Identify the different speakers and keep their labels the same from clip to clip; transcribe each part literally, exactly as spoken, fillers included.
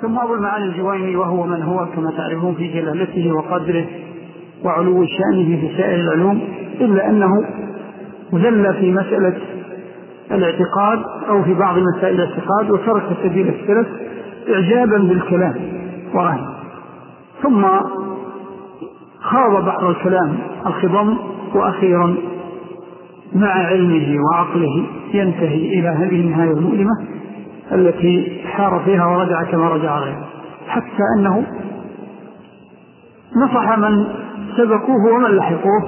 Speaker 1: ثم أبو المعالي الجويني وهو من هو كما تعرفون في جلالته وقدره وعلو شأنه في سائر العلوم، إلا أنه زل في مسألة الاعتقاد أو في بعض مسائل الاعتقاد وترك سبيل السلف إعجابا بالكلام ورهن، ثم خاض بحر الكلام الخضم، وأخيرا مع علمه وعقله ينتهي إلى هذه النهاية المؤلمة التي حار فيها ورجع كما رجع غيره، حتى أنه نصح من سبقوه ومن لحقوه،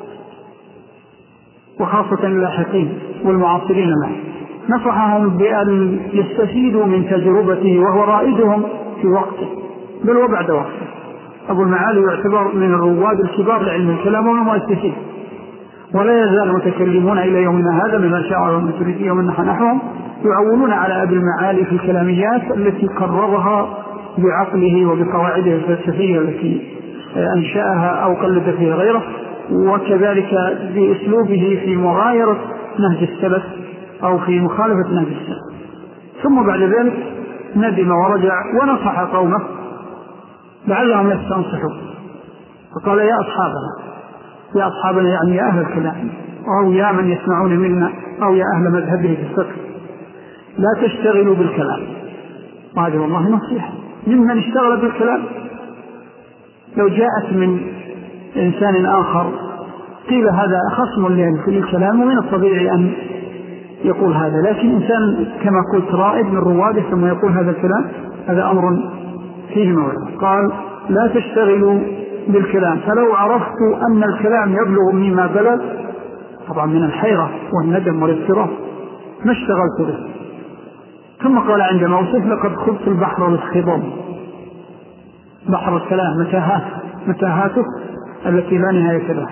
Speaker 1: وخاصة اللاحقين والمعاصرين له، نصحهم بأن يستفيدوا من تجربته وهو رائدهم في وقته بل وبعد وقته. أبو المعالي يعتبر من الرواد الكبار لعلم الكلام والمؤسسين، ولا يزال المتكلمون إلى يومنا هذا من الأشاعرة والماتريدية ومن نحوهم يعولون على أبي المعالي في الكلاميات التي قررها بعقله وبقواعده الفلسفية التي أنشأها أو قلد فيها غيره، وكذلك بأسلوبه في مغايرة نهج السلف أو في مخالفة نهج السلف. ثم بعد ذلك ندم ورجع ونصح قومه لعلهم يستنصحوا، فقال: يا أصحابنا يا أصحابنا يعني يا أهل الكلام، أو يا من يسمعون منا، أو يا أهل مذهبه في الفقه، لا تشتغلوا بالكلام. وهذه والله نصيحة ممن اشتغل بالكلام. لو جاءت من إنسان آخر قيل هذا خصم في الكلام ومن الطبيعي أن يقول هذا، لكن إنسان كما قلت رائد من رواده ثم يقول هذا الكلام، هذا أمر فيه موعظة. قال: لا تشتغلوا بالكلام، فلو عرفت أن الكلام يبلغ مما بلغ، طبعا من الحيرة والندم والاضطراب، ما اشتغلت به. ثم قال عند موسف: لقد خضت البحر الخضم، بحر الكلام متاهات متاهاته التي لا نهاية لها،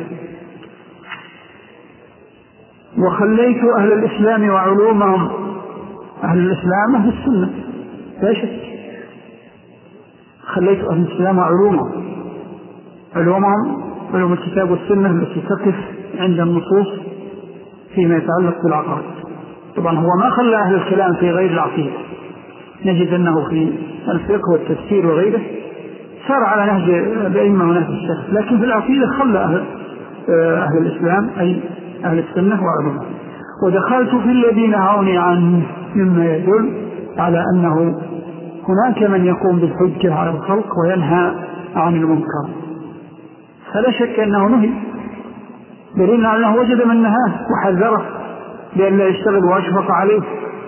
Speaker 1: وخليت أهل الإسلام وعلومهم، أهل الإسلام أهل السنة لا شك، خليت أهل الإسلام وعلومهم، علومهم علوم الكتاب والسنة التي تقف عند النصوص فيما يتعلق بالعقائد. طبعا هو ما خلى أهل الكلام في غير العقيدة، نجد أنه في الفقه والتفسير وغيره صار على نهج الأئمة ونهج السلف، لكن في العقيدة خلى أهل, أهل الإسلام أي أهل السنة وعلومهم. ودخلت في الذين نهوني عنه مما يدل على أنه هناك من يقوم بالحجة على الخلق وينهى عن المنكر، فلا شك أنه نهي، دليل على أنه وجد من نهاه وحذره بأن لا يشتغل وأشفق عليه،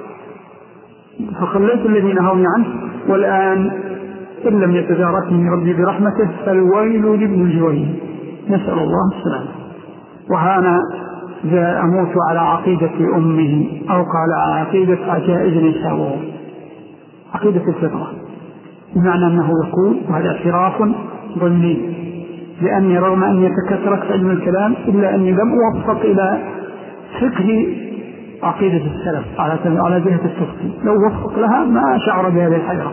Speaker 1: فخليت الذين نهوني عنه. والآن إن لم يتداركني ربي برحمته فالويل لابن الجويني، نسأل الله السلامة. وهانا ذا أموت على عقيدة أمه، أو قال على عقيدة عجائز نساء، عقيدة الفطرة، بمعنى أنه يقول، وهذا اعتراف ضمني، لأني رغم أن يتكثرت علم الكلام إلا أني لم أوفق إلى فقه عقيدة السلف على جهة التفصيل، لو وفق لها ما شعر بهذه الحيرة.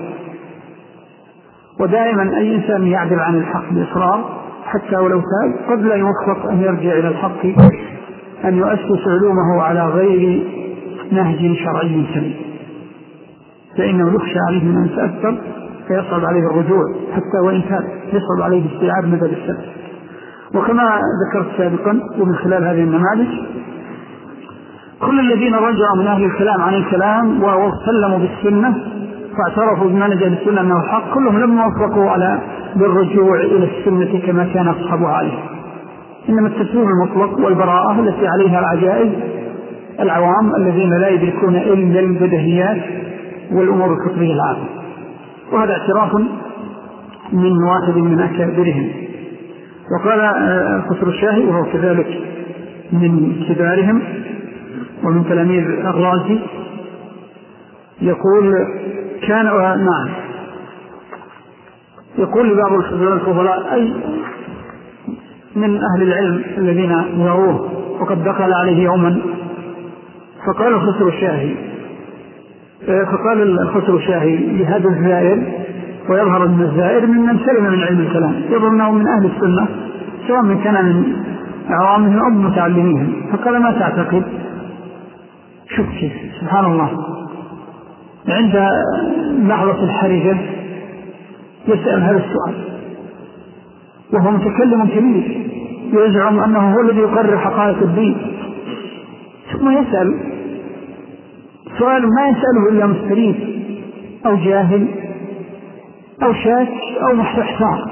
Speaker 1: ودائما أي إنسان يعدل عن الحق بإصرار حتى ولو تاب قد لا يوفق أن يرجع إلى الحق، أن يؤسس علومه على غير نهج شرعي سليم، فإنه يخشى عليه من أن تأثر فيصعب عليه الرجوع، حتى وإن كان يصعب عليه استيعاب مدى السلف. وكما ذكرت سابقا ومن خلال هذه النماذج، كل الذين رجعوا من أهل الكلام عن الكلام وسلموا بالسنة فاعترفوا بمنهج أهل السنة أنه الحق، كلهم لم يوفقوا على بالرجوع إلى السنة كما كان أصحابها عليه، إنما التسليم المطلق والبراءة التي عليها العجائز العوام الذين لا يدركون إلا البدهيات والأمور الفطرية العامة. وهذا اعتراف من واحد من أكابرهم. وقال الخسر الشاهي وهو كذلك من كبارهم ومن تلاميذ الرازي، يقول كان نعم يقول لبعض الفضلاء أي من أهل العلم الذين يروه، وقد دخل عليه يوما فقال الخسر الشاهي فقال الخسر الشاهي لهذا الزائر، ويظهر أن الزائر ممن سلم من علم الكلام، يظهر أنه من أهل السنة سواء من كان من عوامهم أو متعلميهم، فقال ما تعتقد؟ شوف كيف سبحان الله، عند لحظة الحرجة يسأل هذا السؤال وهو متكلم كبير يزعم أنه هو الذي يقرر حقائق الدين، ثم يسأل سؤال ما يسأله إلا مستريد أو جاهل أو شاك أو محتار،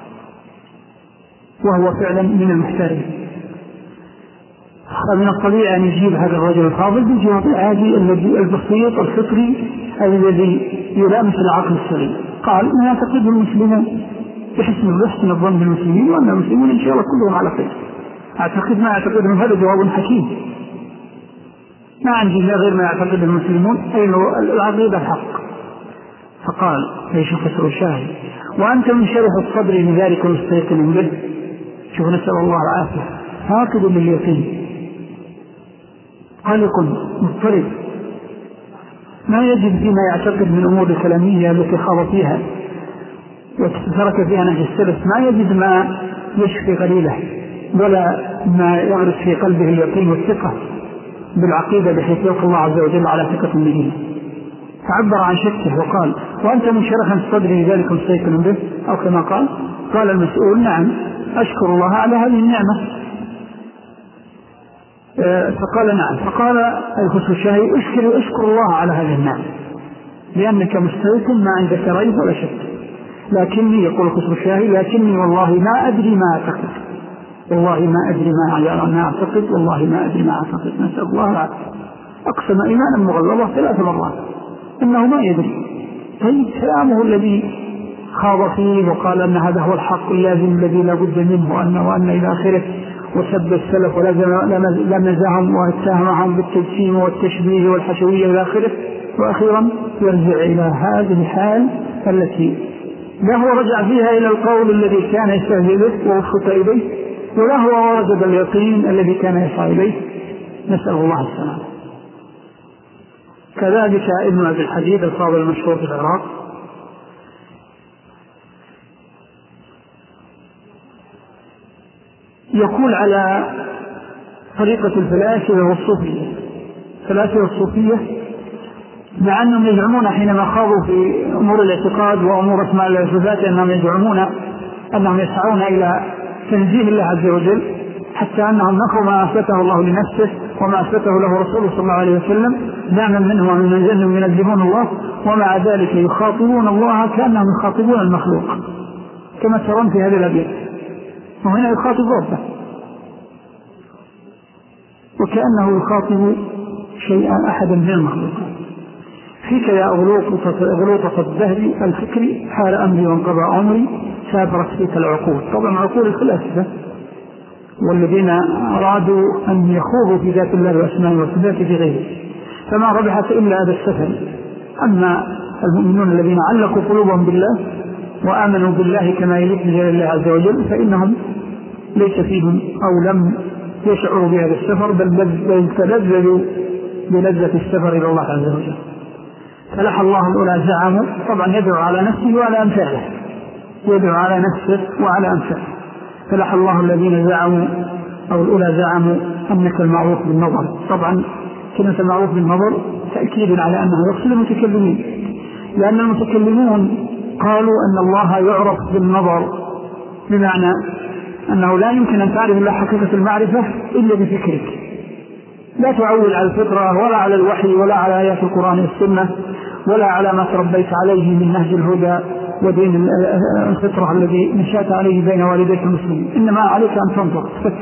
Speaker 1: وهو فعلا من المحتارين. فمن الطبيعي أن يجيب هذا الرجل الفاضل بالجواب العادي الذي البسيط الفطري الذي يلامس العقل السليم. قال ما يعتقده المسلمون بحسن بحسن الظن بالمسلمين وأن المسلمون إن شاء الله كلهم على خير. أعتقد ما يعتقدهم هذا جواب حكيم، ما عندي غير ما يعتقد المسلمون أي العقيدة الحق. فقال ليش خسر الشاهد وأنت من شرح الصدر لذلك مستيقن به. شوف نسأل الله العافية، فاقد لليقين قلق مضطرب ما يجد فيما يعتقد من أمور الكلامية التي خاض فيها وترك فيها نهج السلف، ما يجد ما يشفي قليله ولا ما يغرس في قلبه اليقين والثقة بالعقيدة بحيث يلقى الله عز وجل على ثقة به. فعبر عن شكه وقال وأنت من شرح الصدر لذلك مستيقن به، أو كما قال قال المسؤول نعم أشكر الله على هذه النعمة. فقال نعم. فقال الخسر الشاهي اشكر اشكر الله على هذه النعمة لأنك مستيقن ما عندك ريب ولا شك، لكني يقول الخسر الشاهي لكني والله ما أدري ما أعتقد، والله ما أدري ما أعتقد والله ما أدري ما أعتقد. نسأل الله العافية. أقسم إيمانا مغلظة ثلاث مرات إنه ما يدري. طيب كلامه الذي خاض فيه وقال أن هذا هو الحق اللازم الذي لا بد منه وأنه وأن إلى آخره وسب السلف ولم نزعهم واتهمهم بالتجسيم والتشبيه والحشوية إلى آخره، وأخيرا يرجع إلى هذه الحال التي لا هو رجع فيها إلى القول الذي كان يستهزئ به ووفق إليه ولا هو وجد اليقين الذي كان يسعى إليه. نسأل الله السلامة. كذلك ابن أبي الحديد الفاضل المشهور في العراق يقول على طريقة الفلاسفة والصوفية. الفلاسفة والصوفية مع أنهم يزعمون حينما خاضوا في أمور الاعتقاد وأمور أسماء الله وصفات أنهم يزعمون أنهم يسعون إلى تنزيه الله عز وجل، حتى أنهم نفوا ما أثبته الله لنفسه وما أثبته له رسوله صلى الله عليه وسلم دعما منه ومن أنهم ينزهون الله، ومع ذلك يخاطبون الله كأنهم يخاطبون المخلوق كما ترون في هذه الأبيات، وهنا يخاطب ربه وكأنه يخاطب شيئا أحدا من المخلوقات. فيك يا أغلوطة الدهر الفكري حال أمري وانقضى عمري سافرت فيك العقول. طبعا عقول الفلاسفة والذين أرادوا أن يخوضوا في ذات الله وأسماء وصفاته في غيره، فما ربحت إلا هذا السفر. أما المؤمنون الذين علقوا قلوبهم بالله وآمنوا بالله كما يليق بجلال الله عز وجل فإنهم ليس فيهم أو لم يشعروا بهذا السفر، بل تلذذوا بلذة السفر إلى الله عز وجل. فلح الله الأولى زعموا، طبعا يدعو على نفسه وعلى أمثاله، يدعو على نفسه وعلى أمثاله. فلح الله الذين زعموا أو الأولى زعموا أنك المعروف بالنظر. طبعا كلمة المعروف بالنظر تأكيد على أنه يقصد المتكلمين، لأن المتكلمون قالوا أن الله يعرف بالنظر، بمعنى أنه لا يمكن أن تعرف الله حقيقة المعرفة إلا بفكرك، لا تعول على الفطرة ولا على الوحي ولا على آيات القرآن والسنة ولا على ما تربيت عليه من نهج الهدى ودين الفطرة الذي نشأت عليه بين والديك المسلمين، إنما عليك أن تنظر تفكر.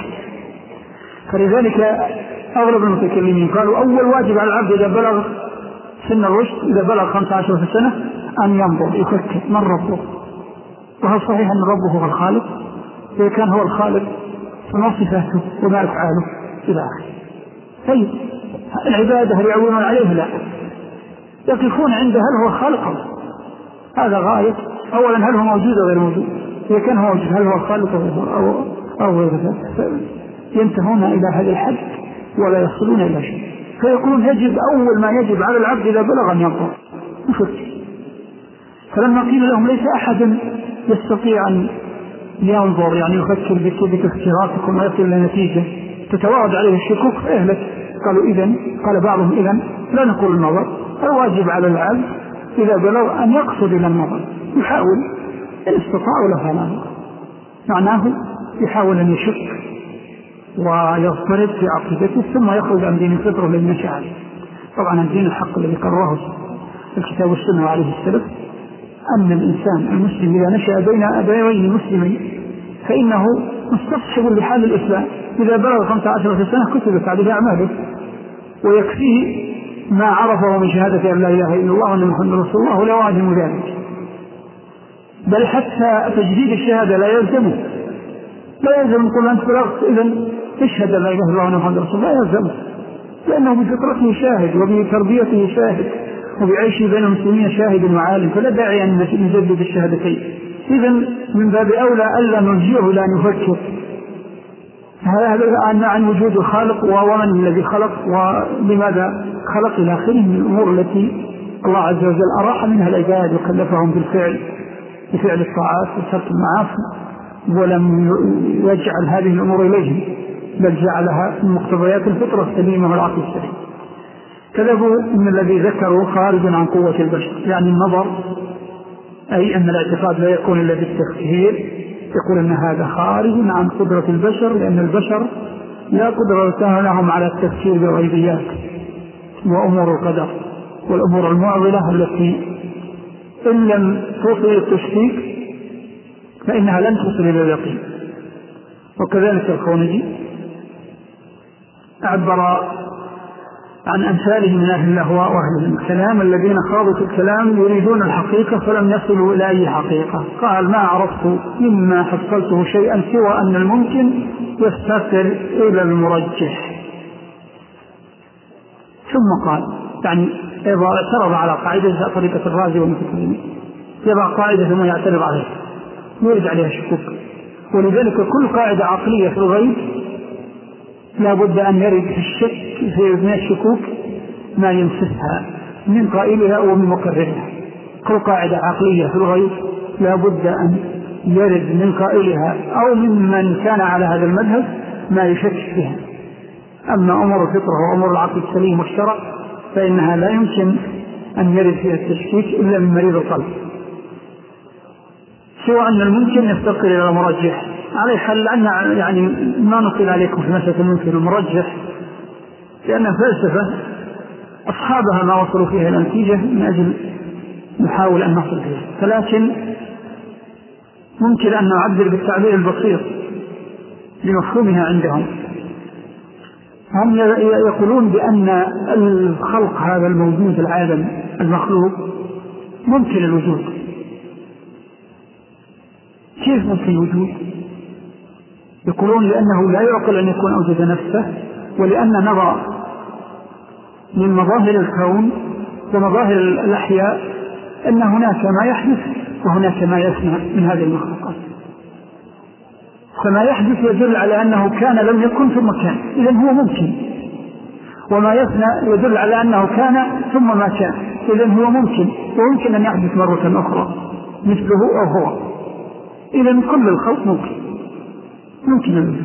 Speaker 1: فلذلك أغلب المتكلمين قالوا أول واجب على العبد إذا بلغ سن الرشد، إذا بلغ خمسة عشر سنة، أن ينظر يفكر من ربه، وهل صحيح أن ربه هو الخالق؟ إذا كان هو الخالق فما صفاته وما أفعاله إلى آخره. طيب العبادة هل يعونون عليه؟ لا، يقفون عنده هل هو خالق؟ هذا غاية. أولا هل هو موجود أو غير موجود؟ إذا كان هو موجود هل هو خالق أو أو غير ذلك؟ ينتهون إلى هذا الحد ولا يصلون إلى شيء. فيقولون يجب أول ما يجب على العبد إذا بلغ أن ينظر يفكر. فلما قيل لهم ليس أحد يستطيع أن ينظر يعني يفكر بكذلك اختياراتكم ويصل إلى نتيجة تتوارد عليه الشكوك فإهلك، قالوا إذن قال بعضهم إذن لا نقول النظر، الواجب على العبد إذا بلغ أن يقصد إلى النظر، يحاول إن استطاعوا لفعلوا. معناه يحاول أن يشك ويضطرب في عقيدته ثم يخرج عن دين الفطرة الذي نشأ عليه. طبعا الدين الحق الذي قرره الكتاب والسنة وعليه السلف أن الإنسان المسلم إذا نشأ بين أبوين مسلمين فإنه مستصحب لحال الإسلام. إذا بلغ خمسة عشر سنة كتبت عليه أعماله ويكفيه ما عرفه من شهادة أن لا إله إلا الله وأن محمد رسول الله ولا واجب ذلك. بل حتى تجديد الشهادة لا يلزمه، لا يلزم كل أنت بلغت إذن اشهد لا إله إلا الله وأن محمد رسول الله، لا يلزمه، لأنه بفطرته شاهد وبتربيته شاهد وبعيشه بين المسلمين شاهد وعالم، فلا داعي أن نجدد الشهادتين. إذن من باب أولى ألا نرجعه لا نفكر هذا عن وجود الخالق ومن الذي خلق ولماذا خلق إلى آخره من الأمور التي الله عز وجل أراح منها العباد وكلفهم بالفعل بفعل الطاعات وترك المعاصي، ولم يجعل هذه الأمور إليهم بل جعلها من مقتضيات الفطرة السليمة والعقل السليم. كذبوا من الذي ذكروا خارج عن قوة البشر، يعني النظر، أي أن الاعتقاد لا يكون إلا بالتفكير، يقول أن هذا خارج عن قدرة البشر، لأن البشر لا قدرة لهم على التفكير بالغيبيات وأمور القدر والأمور المعضلة التي إن لم توصل التشكيك فإنها لن توصل إلى اليقين. وكذلك الخونجي عبر عن أمثاله من أهل الأهواء وأهل الكلام الذين خاضوا في الكلام يريدون الحقيقة فلم يصلوا إلى أي حقيقة. قال ما عرفت مما حصلته شيئا سوى أن الممكن يفتقر إلى المرجح. ثم قال يعني إذا اعترض على قاعدة طريقة الرازي والمتكلمين يضع قاعدة ثم يعترض عليها ويرجع عليها شكوك. ولذلك كل قاعدة عقلية في الغيب لا بد أن يرد في الشك في من الشكوك ما ينسفها من قائلها ومن مقررها. كل قاعدة عقلية في الغيب لا بد أن يرد من قائلها أو ممن كان على هذا المذهب ما يشكك فيها. أما أمور الفطرة وأمور العقل السليم والشرع فإنها لا يمكن أن يرد فيها التشكيك إلا من مريض القلب، سوى أن الممكن يفتقر إلى مرجح. عليه حل أن يعني ما نقل عليكم في مسألة الممكن المرجح لأن فلسفة أصحابها ما وصلوا فيها النتيجة من أجل نحاول أن نصل فيها. فلكن ممكن أن نعبر بالتعبير البسيط لمفهومها عندهم. هم يقولون بأن الخلق هذا الموجود العالم المخلوق ممكن الوجود. كيف ممكن الوجود؟ يقولون لأنه لا يعقل أن يكون أوجد نفسه، ولأن نرى من مظاهر الكون ومظاهر الأحياء أن هناك ما يحدث وهناك ما يفنى من هذه المخلوقات. فما يحدث يدل على أنه كان لم يكن ثم كان، إذن هو ممكن. وما يفنى يدل على أنه كان ثم ما كان، إذن هو ممكن، وممكن أن يحدث مرة أخرى مثله أو هو. إذن كل الخلق ممكن ممكن الوجود.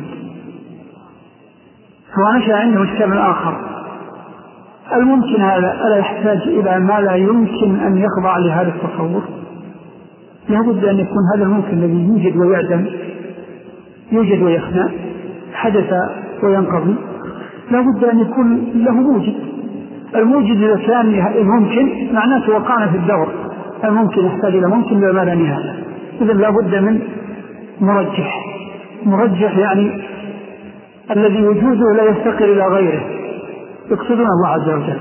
Speaker 1: فنشأ عنده إشكال آخر، الممكن هذا ألا يحتاج إلى ما لا يمكن أن يخضع لهذا التصور؟ لابد أن يكون هذا الممكن الذي يوجد ويعدم، يوجد ويفنى، حدث وينقضي، لابد أن يكون له موجد. الموجد إذا كان الممكن معناته وقعنا في الدور، الممكن يحتاج إلى ممكن بما لا نهاية. إذن لابد من مرجح. مرجح يعني الذي وجوده لا يفتقر إلى غيره، يقصدون الله عز وجل.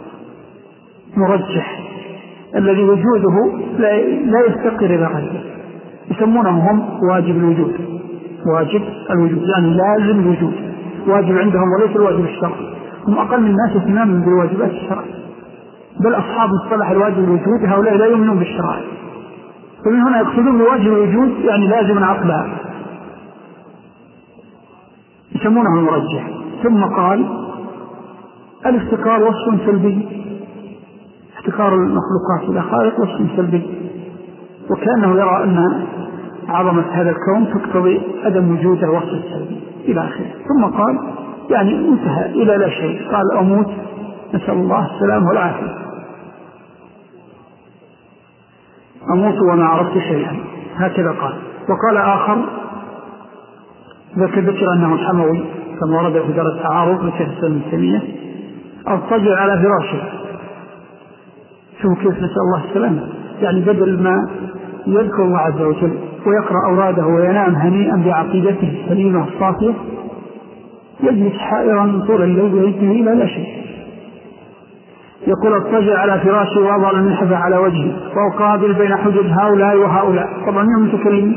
Speaker 1: مرجح الذي وجوده لا يفتقر إلى غيره، يسمونهم هم واجب الوجود. واجب الوجود يعني لازم الوجود، واجب عندهم وليس الواجب الشرعي. هم أقل من الناس اهتماما بالواجبات الشرعية، بل أصحاب مصطلح الواجب الوجود هؤلاء لا يؤمنون بالشرع. فمن هنا يقصدون بواجب الوجود يعني لازم عقلها، يسمونه المرجح. ثم قال الافتقار وصف سلبي، افتقار المخلوقات إلى خالق وصف سلبي، وكأنه يرى أن عظمة هذا الكون تقتضي عدم وجود الوصف السلبي إلى آخره. ثم قال يعني انتهى إلى لا شيء، قال أموت نسأل الله السلام والعافية، أموت وما عرفت شيئا. هكذا قال. وقال آخر ذكر ذكر أنه الحموي كما ورد في دار التعارض لشيخ الإسلام ابن تيمية: أضطجع على فراشه. شوف كيف، نسأل الله السلامة، يعني بدل ما يذكر الله عز وجل ويقرأ أوراده وينام هنيئا بعقيدته السليمة الصافية، يجلس حائرا طول الليل وينتهي إلى لا شيء. يقول: اضطجع على فراشي وأضع المنحف على وجهي وأقابل بين حجب هؤلاء وهؤلاء. طبعا يوم متكلم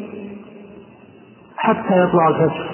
Speaker 1: حتى يطلع الفجر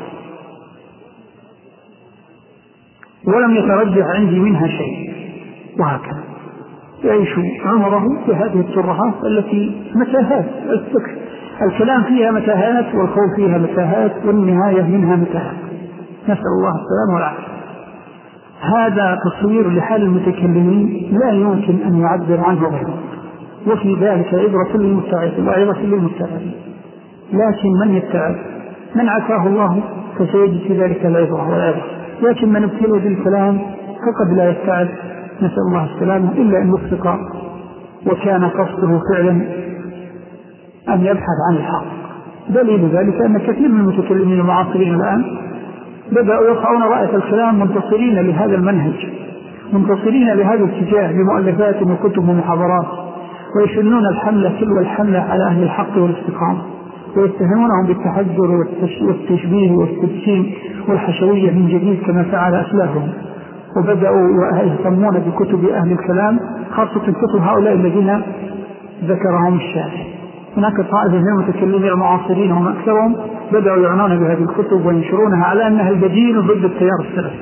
Speaker 1: ولم يترجح عندي منها شيء، وهكذا يعيش عمره بهذه الترهات التي متاهات. الكلام فيها متاهات والقول فيها متاهات والنهاية منها متاهات، نسأل الله السلامة والعافية. هذا تصوير لحال المتكلمين لا يمكن أن يعبر عنه غيره، وفي ذلك عبرة للمتعظين وعبرة للمتعظين. لكن من يتعظ من عافاه الله فسيجد في ذلك العبرة والعبرة، لكن من ابتلي بالكلام فقد لا يتعظ، نسأل الله السلامة، إلا أن يفسق وكان قصده فعلا أن يبحث عن الحق. دليل ذلك أن كثير من المتكلمين المعاصرين الآن بدأوا يرفعون رأية الكلام منتصرين لهذا المنهج، منتصرين لهذا الاتجاه بمؤلفات وكتب ومحاضرات، ويشنون الحملة تلو الحملة على أهل الحق والاستقامة، ويتهمونهم بالتحجر والتشبيه والتجسيم والحشوية من جديد كما فعل أسلافهم. وبدأوا يهتمون بكتب أهل الكلام، خاصة كتب هؤلاء الذين ذكرهم الشافعي. هناك طائفة من المتكلمين المعاصرين هم أكثرهم بدأوا يعنون بهذه الكتب وينشرونها على أنها البديل ضد التيار السلفي،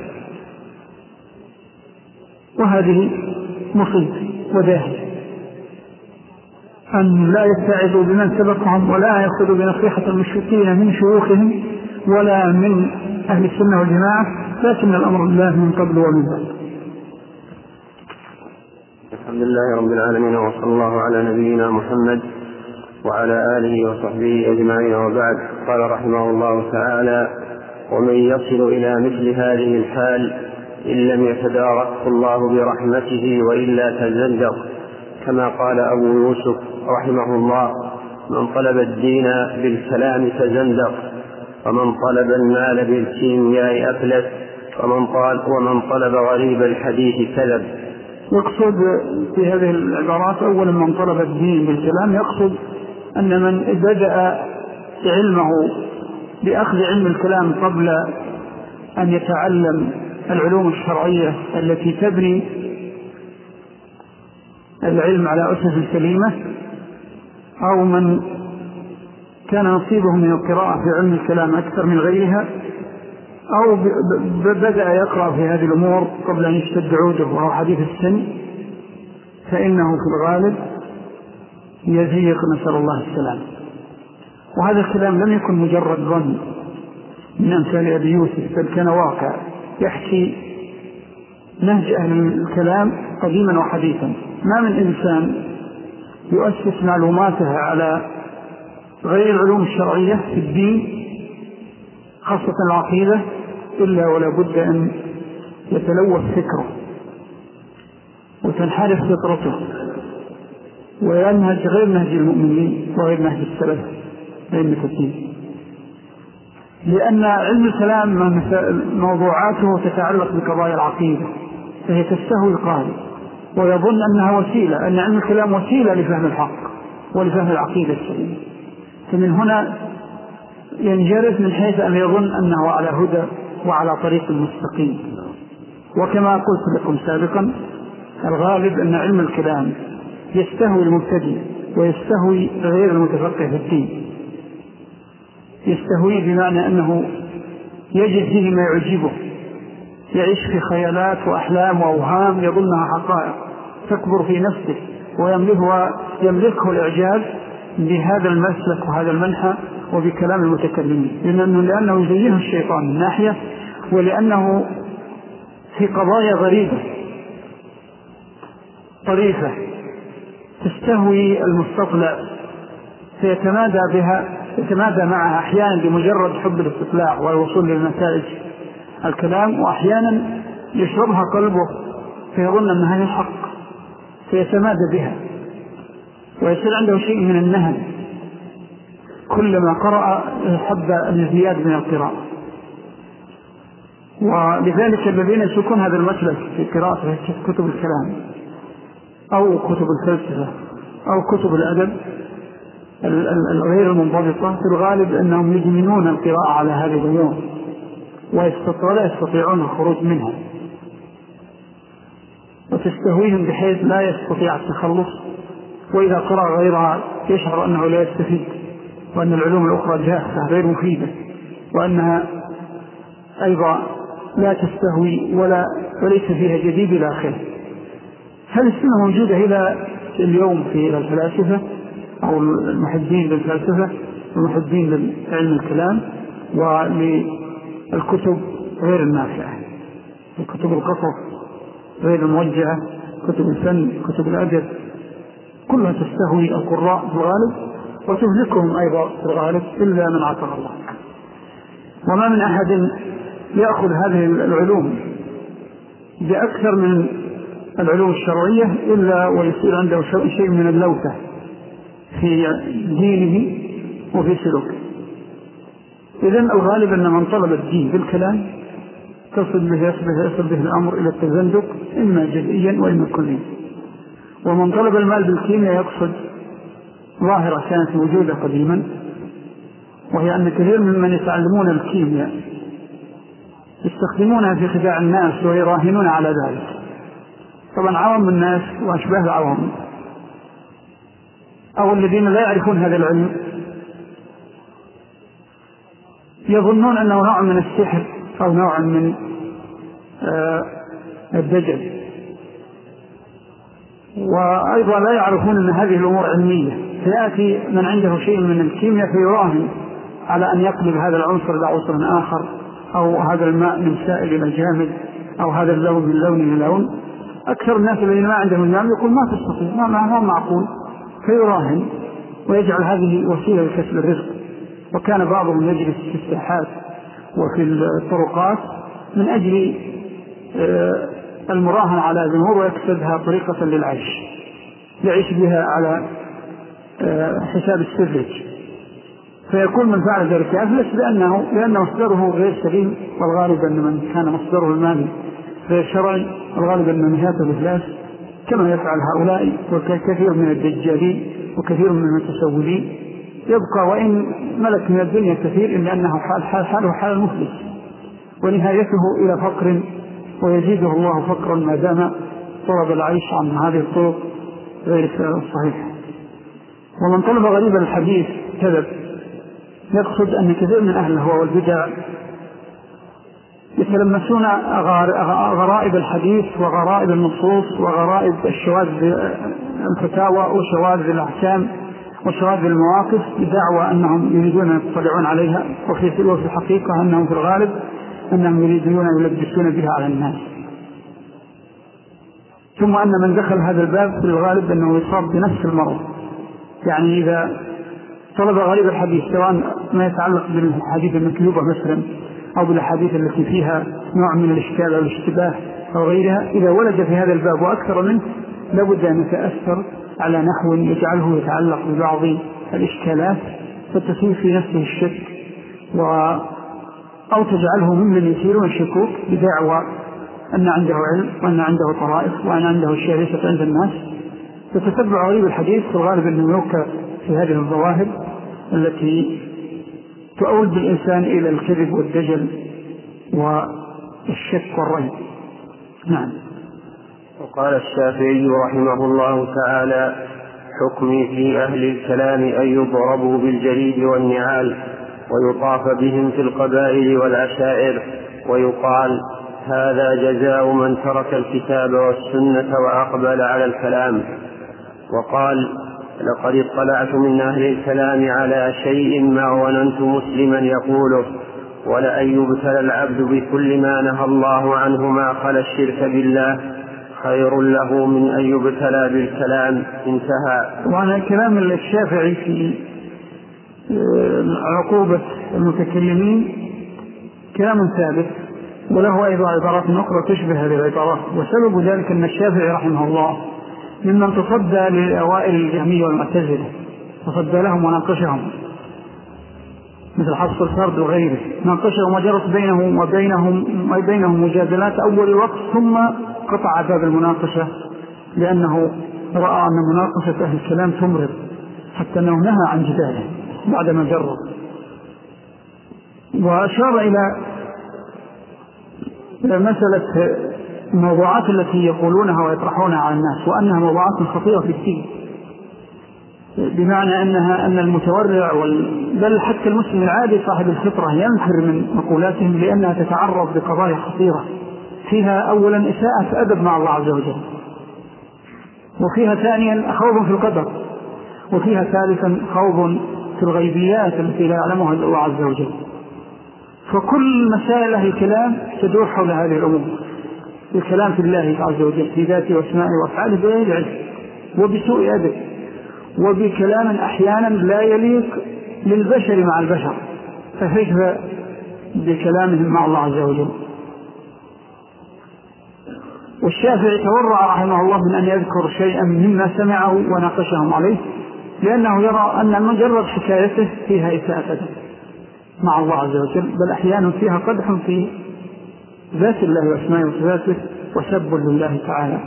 Speaker 1: وهذه مصيبة وداهية. أن لا يتعظوا بمن سبقهم ولا يأخذوا بنصيحة المشركين من شيوخهم ولا من أهل السنة والجماعة، لكن الأمر لله من قبل ومن بعد.
Speaker 2: الحمد لله رب العالمين، وصلى الله على نبينا محمد وعلى آله وصحبه أجمعين، وبعد. قال رحمه الله تعالى: ومن يصل إلى مثل هذه الحال إن لم يتداركه الله برحمته وإلا تزندق، كما قال أبو يوسف رحمه الله: من طلب الدين بالكلام تزندق، ومن طلب المال بالكيمياء أفلس، ومن طلب, ومن طلب غريب الحديث كذب.
Speaker 1: يقصد في هذه العبارات أولا من طلب الدين بالكلام، يقصد أن من بدأ علمه بأخذ علم الكلام قبل أن يتعلم العلوم الشرعية التي تبني العلم على أسس سليمة، أو من كان نصيبه من القراءة في علم الكلام أكثر من غيرها، أو بدأ يقرأ في هذه الأمور قبل أن يشتد عوده وهو حديث السن، فإنه في الغالب يزيق، نسأل الله السلام. وهذا الكلام لم يكن مجرد ظن من أمثال أبي يوسف، بل كان واقع يحكي نهج أهل الكلام قديما وحديثا. ما من إنسان يؤسس معلوماته على غير العلوم الشرعية في الدين خاصة العقيدة إلا ولا بد أن يتلوث فكره وتنحرف فطرته وينهج غير نهج المؤمنين وغير نهج السلف أئمة الدين، لأن علم الكلام موضوعاته تتعلق بقضايا العقيدة، فهي تستهوي القارئ ويظن أنها وسيلة، أن علم الكلام وسيلة لفهم الحق ولفهم العقيدة السليمة، فمن هنا ينجرف من حيث أن يظن أنه على هدى وعلى طريق مستقيم. وكما قلت لكم سابقا، الغالب أن علم الكلام يستهوي المبتدئ ويستهوي غير المتفقه في الدين، يستهوي بمعنى أنه يجد فيه ما يعجبه، يعيش في خيالات وأحلام وأوهام يظنها حقائق تكبر في نفسه ويملكه الإعجاب بهذا المسلك وهذا المنحى وبكلام المتكلمين، لأنه, لأنه يزينه الشيطان من ناحية، ولأنه في قضايا غريبة طريفة تستهوي المستطلع فيتمادى بها، يتمادى معها أحيانا بمجرد حب الاستطلاع والوصول للنتائج الكلام، وأحيانا يشربها قلبه فيظن أنها الحق فيتمادى بها ويصير عنده شيء من النهل كلما قرأ حب الزياد من القراءة. ولذلك الذين يسلكون هذا المسلك في قراءة كتب الكلام أو كتب الفلسفة أو كتب الأدب الغير المنضبطة في الغالب أنهم يدمنون القراءة على هذه الأمور ولا يستطيعون الخروج منها، وتستهويهم بحيث لا يستطيع التخلص، وإذا قرأ غيرها يشعر أنه لا يستفيد، وأن العلوم الأخرى جافة غير مفيدة، وأنها أيضا لا تستهوي ولا وليس فيها جديد إلى آخره. هل السنة موجودة إلى اليوم في الفلاسفة أو المحبين للفلسفة والمحبين لعلم الكلام وللكتب غير النافعة، الكتب القصص غير الموجهة، كتب الفن، كتب الأدب، كلها تستهوي القراء في الغالب وتهلكهم أيضا في الغالب إلا من عطر الله. وما من أحد يأخذ هذه العلوم بأكثر من العلوم الشرعية إلا ويصير عنده شيء من اللوثة في دينه وفي سلوكه. إذن الغالب أن من طلب الدين بالكلام تصل به يصل به الأمر إلى التزندق إما جزئيا وإما كليا. ومن طلب المال بالكيمياء يقصد ظاهرة كانت موجودة قديما، وهي أن كثير ممن يتعلمون الكيمياء يستخدمونها في خداع الناس ويراهنون على ذلك. طبعا عوام الناس وأشباه العوام أو الذين لا يعرفون هذا العلم يظنون أنه نوع من السحر أو نوع من آه الدجل، وأيضا لا يعرفون أن هذه الأمور علمية. فيأتي من عنده شيء من الكيمياء فيراهن على أن يقلب هذا العنصر إلى عنصر آخر، أو هذا الماء من سائل إلى جامد، أو هذا اللون من لون إلى لون. أكثر الناس الذين ما عندهم المال يقول ما تستطيع، ما هو معقول، فيراهن ويجعل هذه وسيلة لكسب الرزق. وكان بعضهم يجلس في الساحات وفي الطرقات من أجل المراهنة على الأمور ويكسبها طريقة للعيش، يعيش بها على حساب السذج، فيكون من فعل ذلك أفلس لأنه لأن مصدره غير سليم. والغالب أن من كان مصدره المالي غير شرعي الغالب أن نهايته الإفلاس، كما يفعل هؤلاء وكثير من الدجالين وكثير من المتسولين. يبقى وإن ملك من الدنيا كثير إلا أنه حال حال حاله حال المفلس، ونهايته إلى فقر، ويزيده الله فقرا ما دام طلب العيش عن هذه الطرق غير الصحيحة. ومن طلب غريب الحديث كذب، يقصد أن كثير من أهل الهوى والبدع يتلمسون غرائب الحديث وغرائب النصوص وغرائب الشواذ الفتاوى وشواذ الأحكام وشواذ المواقف بدعوى أنهم يريدون أن يطلعون عليها، وفي الحقيقة أنهم في الغالب أنهم يريدون أن يلبسون بها على الناس. ثم أن من دخل هذا الباب في الغالب أنه يصاب بنفس المرض. يعني إذا طلب غريب الحديث سواء ما يتعلق بالحديث المكذوبة مثلا أو بالحديث التي فيها نوع من الإشكال أو الاشتباه أو غيرها، إذا ولد في هذا الباب وأكثر منه لابد أن يتأثر على نحو يجعله يتعلق ببعض الإشكالات فتسير في نفسه الشك، و أو تجعله ممن يثيرون الشكوك بدعوى أن عنده علم وأن عنده طرائف وأن عنده أشياء ليست عند الناس. فتتبع غريب الحديث في الغالب أنه يوقع في هذه الظواهر التي تؤول بالإنسان إلى الكذب والدجل والشك والريب. نعم.
Speaker 2: وقال الشافعي رحمه الله تعالى: حكمي في أهل الكلام أن يضربوا بالجريد والنعال ويطاف بهم في القبائل والعشائر، ويقال: هذا جزاء من ترك الكتاب والسنة وأقبل على الكلام. وقال: لقد اطلعت من أهل الكلام على شيء ما ظننت مسلما يقوله، ولأن يبتلى العبد بكل ما نهى الله عنه ما خلا الشرك بالله خير له من أن يبتلى بالكلام. انتهى.
Speaker 1: وعن كلام الشافعي في عقوبة المتكلمين كلام ثابت، وله أيضا عبارات أخرى تشبه هذه العبارات. وسبب ذلك أن الشافعي رحمه الله ممن تصدى لأوائل الجهمية والمعتزلة، تصدى لهم وناقشهم مثل حفص الفرد وغيره، ناقشه وما جرت بينهم وبينهم وبينهم مجادلات أول الوقت، ثم قطع باب المناقشة لأنه رأى أن مناقشة أهل الكلام تمرض، حتى أنه نهى عن جداله بعدما جرب. وأشار إلى مسألة الموضوعات التي يقولونها ويطرحونها على الناس، وأنها موضوعات خطيرة في الدين، بمعنى أنها أن المتورع بل حتى المسلم العادي صاحب الفطرة ينفر من مقولاتهم، لأنها تتعرض بقضايا خطيرة فيها أولا إساءة أدب مع الله عز وجل، وفيها ثانيا خوض في القدر، وفيها ثالثا خوض في الغيبيات التي لا يعلمها إلا الله عز وجل. فكل مسائل أهل الكلام تدور حول هذه الأمور، الكلام في الله عز وجل في ذاته واسمائه وأفعاله بغير علم وبسوء أدب، وبكلام أحيانا لا يليق للبشر مع البشر، فكيف بكلامهم مع الله عز وجل. والشافعي تورع رحمه الله من أن يذكر شيئا مما سمعه وناقشهم عليه، لأنه يرى أن مجرد حكايته فيها إساءة أدب مع الله عز وجل، بل أحيانا فيها قدح في ذات الله واسمائه وصفاته وسب لله تعالى.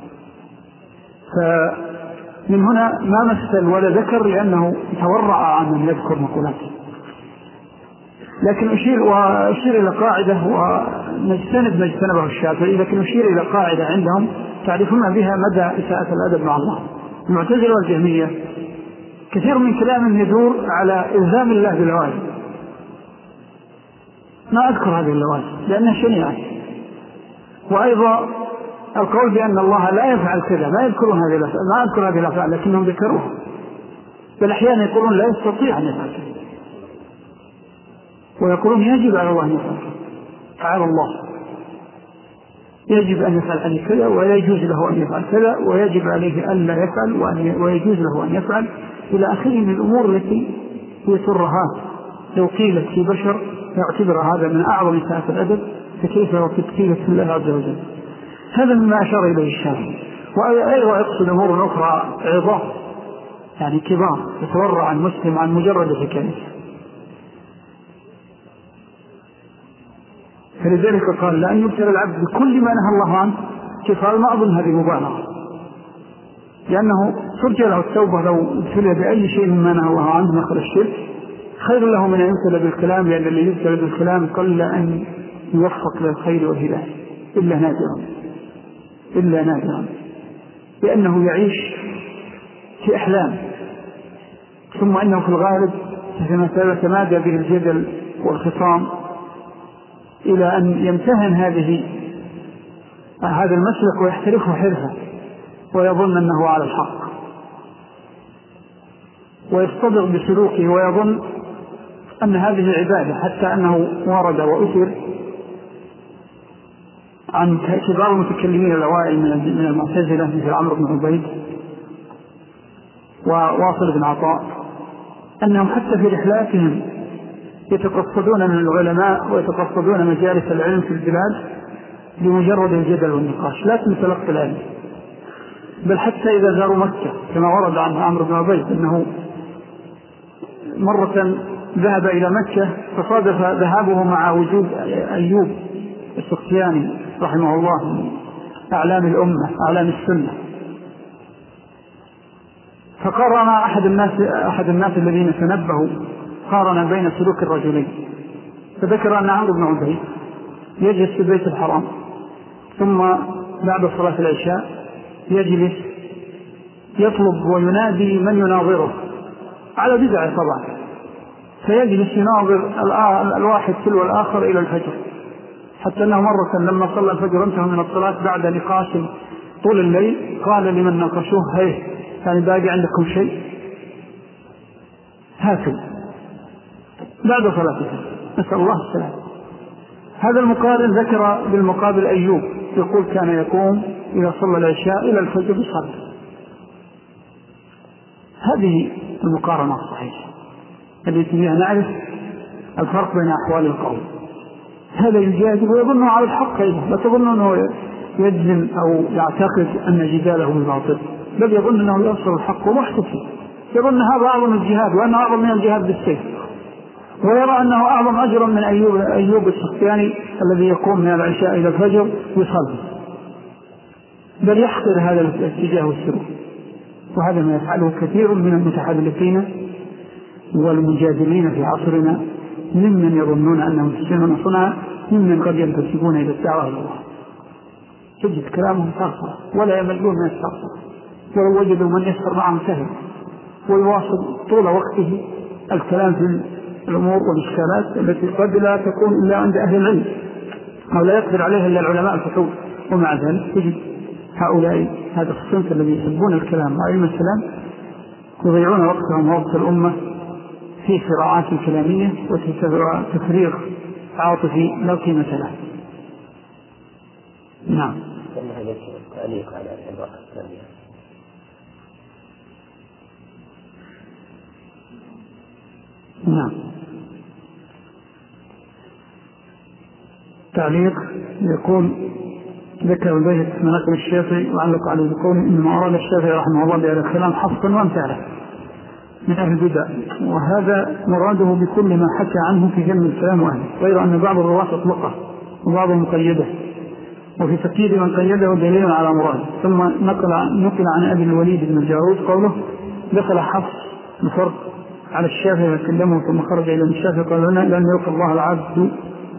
Speaker 1: فمن هنا ما مثل ولا ذكر، لأنه تورع عن أن يذكر مقولاته. لكن أشير وأشير إلى قاعدة ونجتنب ما اجتنبه الشافعي، لكن أشير إلى قاعدة عندهم تعرفون بها مدى إساءة الأدب مع الله. المعتزلة والجهمية كثير من كلام يدور على إلزام الله بالواجب، ما أذكر هذه اللوازم لأنها شنيعة، وأيضا القول بأن الله لا يفعل كذا، ما يذكرون هذه الأفعال، ما أذكر هذه الأفعال لكنهم ذكروها، بل أحيانا يقولون لا يستطيع أن يفعل كذا، ويقولون يجب على الله أن يفعل كذا، تعالى الله يجب أن يفعل عليه كذا ولا يجوز له أن يفعل كذا، ويجب عليه أن لا يفعل ويجوز له أن يفعل، إلى آخره من الأمور التي هي ترهات لو قيلت في بشر يعتبر هذا من أعظم إساءة الأدب، فكيف لو تكتيلت في الله عز وجل. هذا مما أشار إليه الشافعي. وأيضا يقصد أمور أخرى عظام يعني كبار يتورع عن مسلم عن مجرد حكاية. فلذلك قال لأن يبتلى العبد بكل ما نهى الله عنه، كيف قال ما أظن هذه مبالغة، لأنه ترجى له التوبة لو ابتلى بأي شيء مما نهى الله عنه مثل الشرك، خير له من أن يبتلى بالكلام، لأن اللي يبتلى بالكلام قل أن يوفق للخير والهداية إلا نادرا إلا نادرا لأنه يعيش في أحلام، ثم أنه في الغالب يتمادى به الجدل والخصام إلى أن يمتهن هذه هذا المسلك ويحترفه حرفة ويظن أنه على الحق، ويصطدق بسلوكه ويظن أن هذه عبادة، حتى أنه ورد وأثر عن كبار المتكلمين الأوائل من المعتزلة مثل عمرو بن عبيد وواصل بن عطاء أنهم حتى في رحلاتهم يتقصدون من العلماء ويتقصدون مجالس العلم في البلاد بمجرد الجدل والنقاش، لا تتلقى العلم. بل حتى إذا زاروا مكة كما ورد عن عمرو بن عبيد أنه مرة ذهب إلى مكة فصادف ذهابه مع وجود أيوب السختياني رحمه الله أعلام الأمة أعلام السنة، فقارن أحد الناس أحد الناس الذين تنبهوا قارن بين سلوك الرجلين، فذكر أن عمرو بن عبيد يجلس في البيت الحرام ثم بعد صلاة العشاء يجلس يطلب وينادي من يناظره على بدعة طبعا، فيجلس يناظر الواحد تلو الآخر إلى الفجر، حتى أنه مرة لما صلى الفجر انتهى من الصلاة بعد نقاش طول الليل قال لمن ناقشوه هيه يعني باقي عندكم شيء هاتوا بعد صلاته، نسأل الله السلام. هذا المقارن ذكر بالمقابل أيوب يقول كان يقوم إذا صلى العشاء إلى الفجر بصلاة. هذه المقارنة الصحيحة التي فيها نعرف الفرق بين أحوال القوم. هذا يجادل ويظنه على الحق أيضا، لا تظن أنه يجزم أو يعتقد أن جداله بالباطل، بل يظن أنه يوصل الحق ومحتفل، يظن هذا أعظم الجهاد وأنه أعظم من الجهاد بالسيف، ويرى أنه أعظم أجرا من أيوب, أيوب السختياني الذي يقوم من العشاء إلى الفجر يصلي، بل يحقر هذا الاتجاه والسلوك. وهذا ما يفعله كثير من المتحدثين والمجادلين في عصرنا ممن يظنون أنهم يحسنون صنعا، ممن قد ينتسبون إلى الدعوة إلى الله. تجد كلامهم صرصرة ولا يملون من الصرصرة، ولو وجدوا من يسر معهم سهل، ويواصل طول وقته الكلام في الأمور والإشكالات التي قد لا تكون إلا عند أهل العلم أو لا يقدر عليها إلا العلماء الفحول. ومع ذلك تجد هؤلاء هذا الصنف الذي يحبون الكلام وعلم الكلام يضيعون وقتهم ووقت الأمة في صراعات كلامية وتفريغ عاطفي لا قيمة له. نعم.
Speaker 2: تعليق على العبارة الثانية.
Speaker 1: نعم. تعليق يقول ذكر البيت مناقب الشافعي وعلق عليه يقول إنما أراد الشافعي رحمه الله بهذا الكلام حصا وامثاله من أهل البدع، وهذا مراده بكل ما حكى عنه في علم الكلام وأهله، غير أن بعض الرواة أطلقه وبعضهم مقيده، وفي تقييد من قيده دليل على مراده. ثم نقل نقل عن أبي الوليد بن الجارود قوله دخل حفص بفرق على الشافعي وكلمه ثم خرج إلى الشافعي قال لنا لأن يلقى الله العبد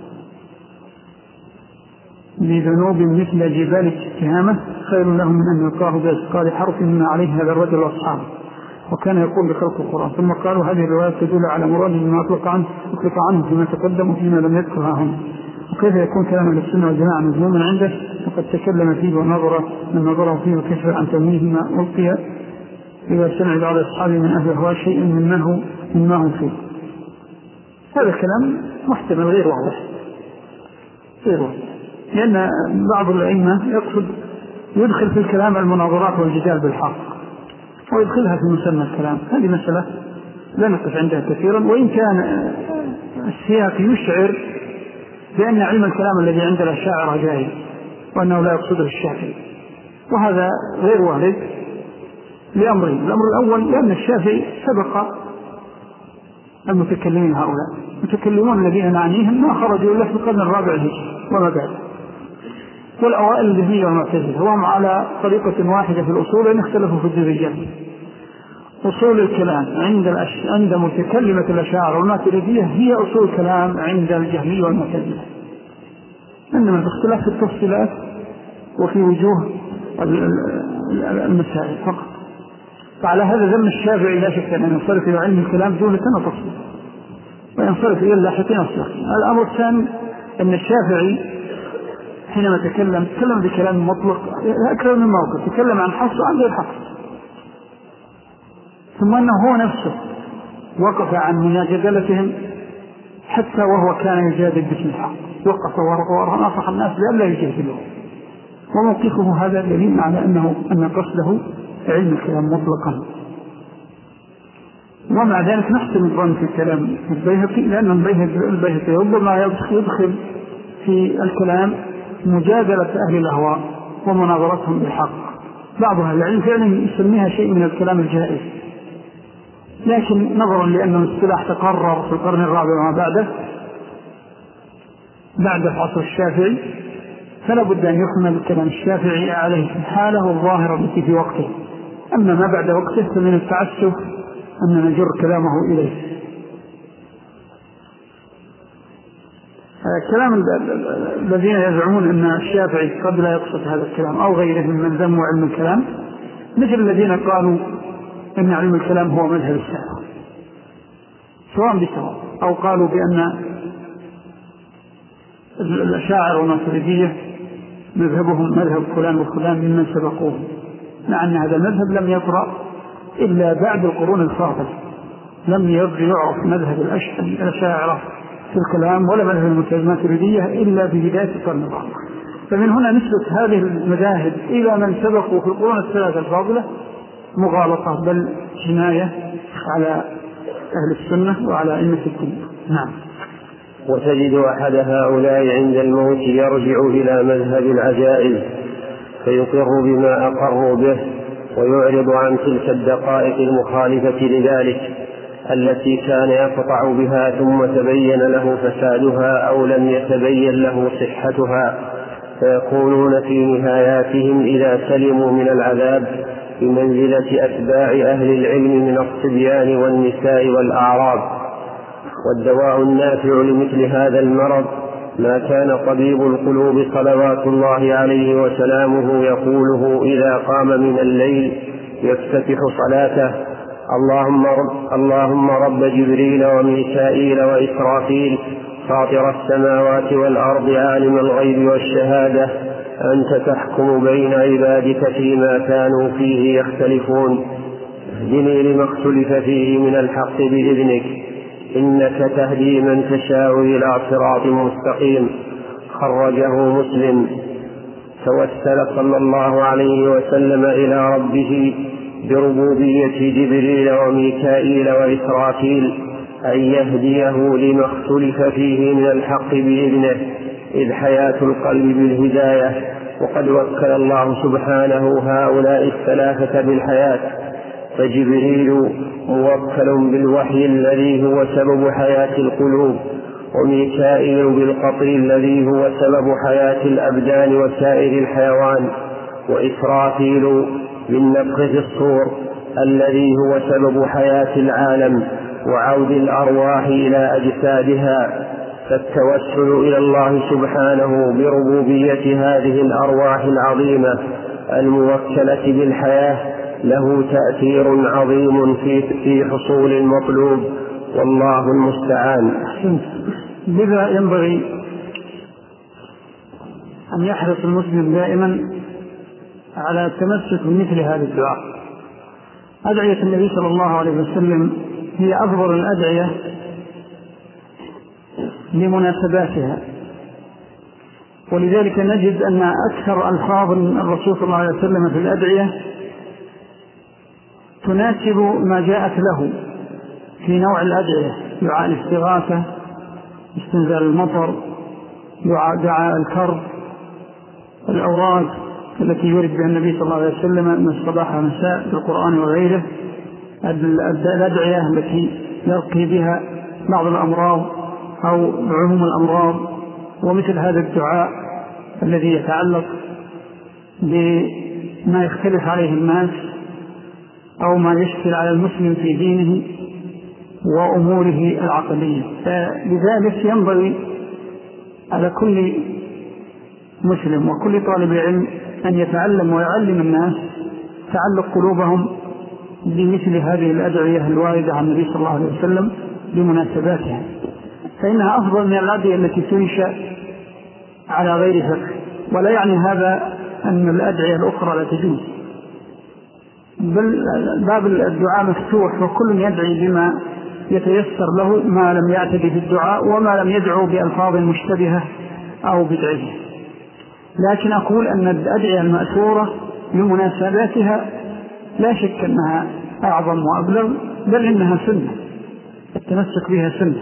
Speaker 1: بذنوب مثل جبال التهامة خير له من أن يلقاه بأثقال حرف مما عليه هذا الرجل وأصحابه، وكان يقول بخلق القرآن. ثم قالوا هذه الرواية تدل على مراده بما أطلق عنه أطلق عنه فيما تقدم وفيما لم يذكرها هنا. وكيف يكون كلام السنة والجماعة مذموما عنده وقد تكلم فيه ونظر من نظره فيه وكشف عن تمويه ما ألقي إذا سمع بعض أصحابه من أهل الهوى شيء مما مما هم فيه. هذا كلام محتمل غير واضح غير واضح، لأن بعض الأئمة يقصد يدخل في الكلام المناظرات والجدال بالحق ويدخلها في مسمى الكلام. هذه مسألة لا نقف عندها كثيرا، وإن كان السياق يشعر بأن علم الكلام الذي عند الأشاعرة جاهل وأنه لا يقصده الشافعي، وهذا غير وارد لأمرين. الأمر الأول لأن الشافعي سبق المتكلمين هؤلاء المتكلمون الذين نعنيهم ما خرجوا إلا في القرن الرابع الهجري وما بعد، والأوائل الجهمية والمعتزلة، وهم على طريقة واحدة في الأصول إن اختلفوا في الدرجات. أصول الكلام عند الأش... عند متكلمة الأشاعرة والماتريدية هي أصول الكلام عند الجهمية والمعتزلة، إنما الاختلاف في التفصيلات وفي وجوه المسائل فقط. فعلى هذا ذم الشافعي لا شك أن ينصرف إلى علم الكلام جملة وتفصيل وينصرف إلى اللاحقين الصالحين. الأمر الثاني أن الشافعي حينما تكلم تكلم بكلام مطلق أكثر من موقف، تكلم عن حفص وعن غير حفص، ثم أنه هو نفسه وقف عن مجادلتهم حتى وهو كان يجادل باسم الحق، وقف ونصح الناس بأن لا يجادلوه، وموقفه هذا دليل على أنه أن قصده علم الكلام مطلقا. ومع ذلك نحسن الظن في الكلام البيهقي، لأن البيهقي ربما يدخل في الكلام مجادلة أهل الأهواء ومناظرتهم بالحق. بعض أهل العلم فعلا يسميها شيء من الكلام الجائز، لكن نظرا لأن الاصطلاح تقرر في القرن الرابع وما بعده بعد عصر الشافعي، فلا بد أن يحمل الكلام الشافعي عليه حاله الظاهرة التي في وقته. أما ما بعد وقته فمن التعسف أن نجر كلامه إليه. كلام الذين يزعمون أن الشافعي قد لا يقصد هذا الكلام أو غيره من ذم علم الكلام، مثل الذين قالوا أن علم الكلام هو مذهب السلف سواء بسواء، أو قالوا بأن الأشاعرة والماتريدية مذهبهم مذهب فلان وفلان ممن سبقوهم، مع أن هذا المذهب لم يطرأ إلا بعد القرون الفاضلة، لم يعرف مذهب الأشاعرة في الكلام ولا مذهب الماتريدية إلا في بداية القرن الرابع. فمن هنا نسبة هذه المذاهب إلى من سبقوا في القرون الثلاثة الفاضلة مغالطة بل جناية على أهل السنة وعلى أئمة الدين. نعم.
Speaker 2: وتجد أحد هؤلاء عند الموت يرجع إلى مذهب العجائز فيقر بما أقروا به ويعرض عن تلك الدقائق المخالفة لذلك، التي كان يقطع بها ثم تبين له فسادها أو لم يتبين له صحتها، فيكونون في نهاياتهم إذا سلموا من العذاب بمنزلة أتباع أهل العلم من الصبيان والنساء والأعراب. والدواء النافع لمثل هذا المرض ما كان طبيب القلوب صلوات الله عليه وسلامه يقوله إذا قام من الليل يفتتح صلاته: اللهم رب, اللهم رب جبريل وميكائيل وإسرافيل فاطر السماوات والأرض عالم الغيب والشهادة أنت تحكم بين عبادك فيما كانوا فيه يختلفون اهدني لما اختلف فيه من الحق بإذنك إنك تهدي من تشاء إلى صراط مستقيم. خرجه مسلم. توسل صلى الله عليه وسلم إلى ربه بربوبية جبريل وميكائيل وإسرافيل أن يهديه لما اختلف فيه من الحق بإذنه، إذ حياة القلب بالهداية، وقد وكل الله سبحانه هؤلاء الثلاثة بالحياة، فجبريل موكل بالوحي الذي هو سبب حياة القلوب، وميكائيل بالقطر الذي هو سبب حياة الأبدان وسائر الحيوان، وإسرافيل بالنفخ في الصور الذي هو سبب حياة العالم وعود الأرواح إلى أجسادها. فالتوسل إلى الله سبحانه بربوبية هذه الأرواح العظيمة الموكلة بالحياة له تأثير عظيم في حصول المطلوب، والله المستعان.
Speaker 1: لذا ينبغي أن يحرص المسلم دائما على التمسك بمثل هذا الدعاء. أدعية النبي صلى الله عليه وسلم هي أفضل الأدعية لمناسباتها، ولذلك نجد أن أكثر ألفاظ الرسول صلى الله عليه وسلم في الأدعية تناسب ما جاءت له في نوع الأدعية: دعاء الاستغاثة، استنزال المطر، دعاء, دعاء الكرب، الأوراد التي يورد بها النبي صلى الله عليه وسلم من الصباح والمساء في القرآن وغيره، الأدعية التي يرقي بها بعض الأمراض أو عموم الأمراض، ومثل هذا الدعاء الذي يتعلق بما يختلف عليه الناس أو ما يشكل على المسلم في دينه وأموره العقلية. فلذلك ينبغي على كل مسلم وكل طالب علم أن يتعلم ويعلم الناس تعلق قلوبهم بمثل هذه الأدعية الواردة عن النبي صلى الله عليه وسلم بمناسباتها، فإنها أفضل من الأدعية التي تنشأ على غير فقه. ولا يعني هذا أن الأدعية الأخرى لا تجوز، بل باب الدعاء مفتوح، وكل يدعي بما يتيسر له ما لم يعتدي في الدعاء وما لم يدعو بألفاظ مشتبهة أو بدعية. لكن أقول أن الأدعية المأثورة لمناسباتها لا شك أنها أعظم وأبلغ، بل إنها سنة، التمسك بها سنة.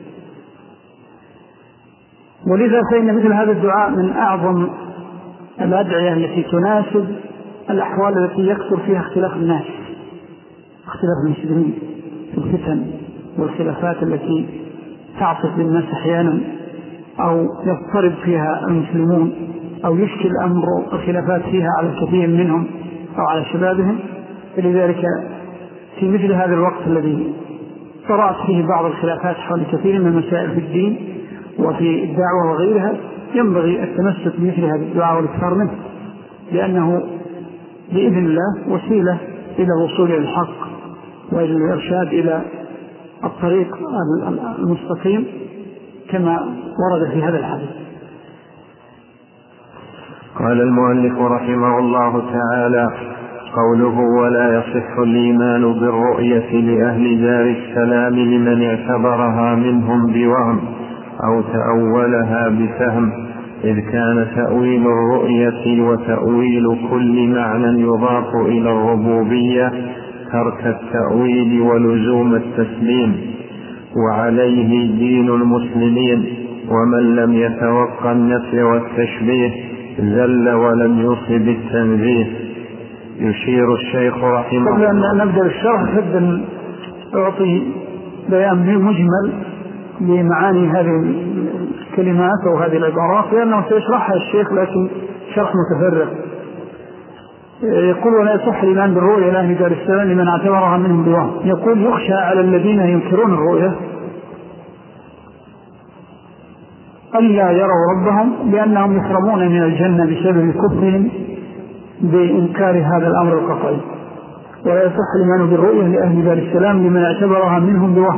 Speaker 1: ولذا فإن مثل هذا الدعاء من أعظم الأدعية التي تناسب الأحوال التي يكثر فيها اختلاف الناس، اختلاف المسلمين في الفتن والخلافات التي تعصف بالناس أحيانا أو يضطرب فيها المسلمون أو يشكل أمر الخلافات فيها على الكثير منهم أو على شبابهم. فلذلك في مثل هذا الوقت الذي طرأت فيه بعض الخلافات حول كثير من المسائل في الدين وفي الدعوة وغيرها ينبغي التمسك بمثل هذا الدعاء والاكثار منه، لأنه بإذن الله وسيلة إلى الوصول إلى الحق وإلى الإرشاد إلى الطريق المستقيم كما ورد في هذا الحديث.
Speaker 2: قال المؤلف رحمه الله تعالى: قوله ولا يصح الإيمان بالرؤية لأهل دار السلام لمن اعتبرها منهم بوهم أو تأولها بفهم، إذ كان تأويل الرؤية وتأويل كل معنى يضاف إلى الربوبية ترك التأويل ولزوم التسليم، وعليه دين المسلمين، ومن لم يتوقع النفي والتشبيه زل ولم يصب التنزيه. يشير الشيخ رحمه الله.
Speaker 1: قبل أن نبدأ الشرح أحب أن أعطي بيان مجمل لمعاني هذه الكلمات أو هذه العبارات، لأنه سيشرحها الشيخ لكن شرح متفرغ. يقول: ولا يصح الإيمان بالرؤيا لأهل دار السلام لمن اعتبرها منهم بوهم. يقول: يخشى على الذين ينكرون الرؤيا ألا يروا ربهم لأنهم يحرمون من الجنة بسبب كفرهم بإنكار هذا الأمر القطعي. ولا يصح الإيمان بالرؤيا لأهل دار السلام لمن اعتبرها منهم بوهم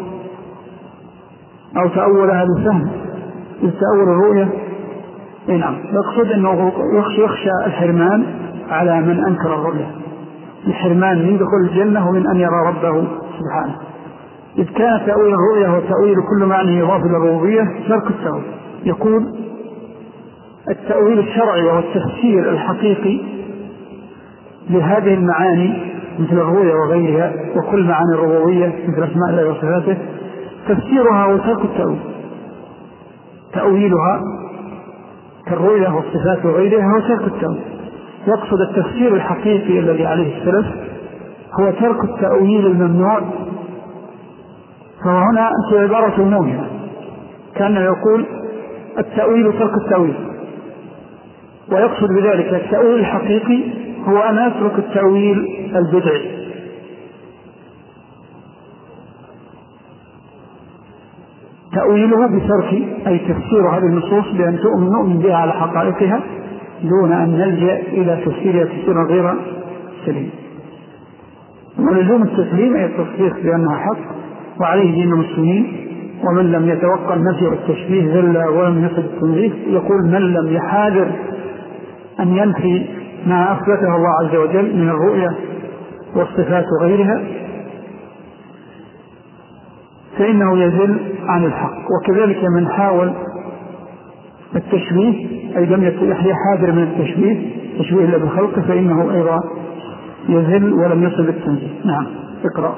Speaker 1: أو تأولها بفهم. تأول الرؤيا نعم يقصد أنه يخشى الحرمان على من أنكر الرؤيا، الحرمان من دخول الجنة ومن أن يرى ربه سبحانه. إذ كان تأويل الرؤيا وتأويل كل معنى يضاف إلى الربوبية ترك التأويل. يقول: التأويل الشرعي وهو التفسير الحقيقي لهذه المعاني مثل الرؤيا وغيرها وكل معاني الربوبية مثل أسماء الله وصفاته، تفسيرها وترك التأويل. تأويلها كالرؤيا والصفات وغيرها هو ترك التأويل. يقصد التفسير الحقيقي الذي عليه السلف هو ترك التأويل الممنوع. فهنا عبارة موجهة، كان يقول التأويل ترك التأويل، ويقصد بذلك التأويل الحقيقي هو أن يترك التأويل البدعي. تأويله بترك أي تفسير هذه النصوص بأن نؤمن بها على حقائقها دون أن نلجأ إلى تفسيرها تفسيرا غير سليم. ولزوم التسليم أي التصديق بأنها حق وعليه دين المسلمين. ومن لم يتوقع نفي التشبيه ذل ولم يصد التنزيه. يقول: من لم يحاذر أن ينفي ما أثبته الله عز وجل من الرؤيا والصفات وغيرها فإنه يزل عن الحق. وكذلك من حاول التشبيه أي لم يحاذر من التشبيه تشبيه إلا بخلقه فإنه أيضا يزل ولم يصل التنزيه. نعم اقرأ.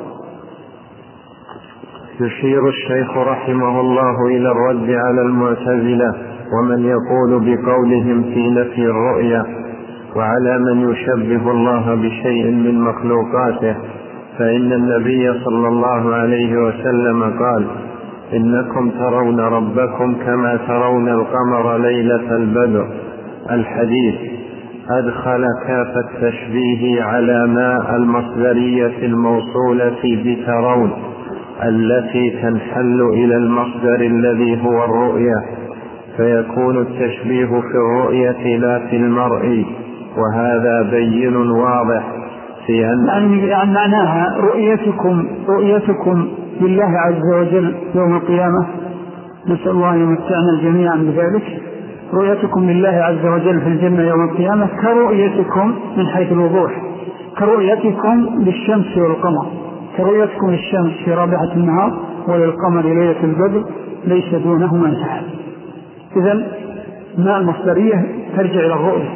Speaker 3: يشير الشيخ رحمه الله إلى الرد على المعتزلة ومن يقول بقولهم في نفي الرؤيا، وعلى من يشبه الله بشيء من مخلوقاته، فإن النبي صلى الله عليه وسلم قال: إنكم ترون ربكم كما ترون القمر ليلة البدر. الحديث أدخل كاف التشبيه على ما المصدرية الموصولة بترون التي تنحل إلى المصدر الذي هو الرؤية، فيكون التشبيه في الرؤية لا في المرء، وهذا بين واضح في أن
Speaker 1: يعني معناها رؤيتكم رؤيتكم لله عز وجل يوم القيامة، نسأل الله أن يمتعنا جميعا بذلك. رؤيتكم لله عز وجل في الجنة يوم القيامة كرؤيتكم من حيث الوضوح كرؤيتكم للشمس والقمر، كرؤيتكم للشمس في رابعة النهار وللقمر ليلة البدر ليس دونهما سحاب. إذن ما المصدرية ترجع إلى الرؤية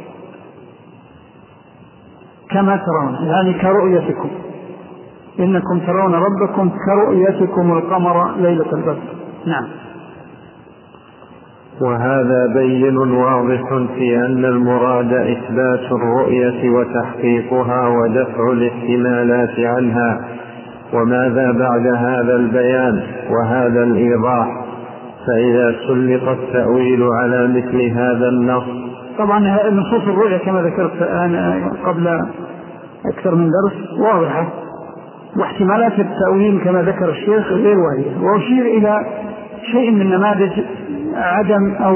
Speaker 1: كما ترون، يعني كرؤيتكم، إنكم ترون ربكم كرؤيتكم القمر ليلة البدر. نعم.
Speaker 3: وهذا بين واضح في أن المراد إثبات الرؤية وتحقيقها ودفع الاحتمالات عنها. وماذا بعد هذا البيان وهذا الإيضاح؟ فإذا سلط التأويل على مثل هذا النص.
Speaker 1: طبعا نصوص الرؤية كما ذكرت أنا قبل أكثر من درس واضحة، واحتمالات التأويل كما ذكر الشيخ غير واضحة. وأشير إلى شيء من نماذج عدم أو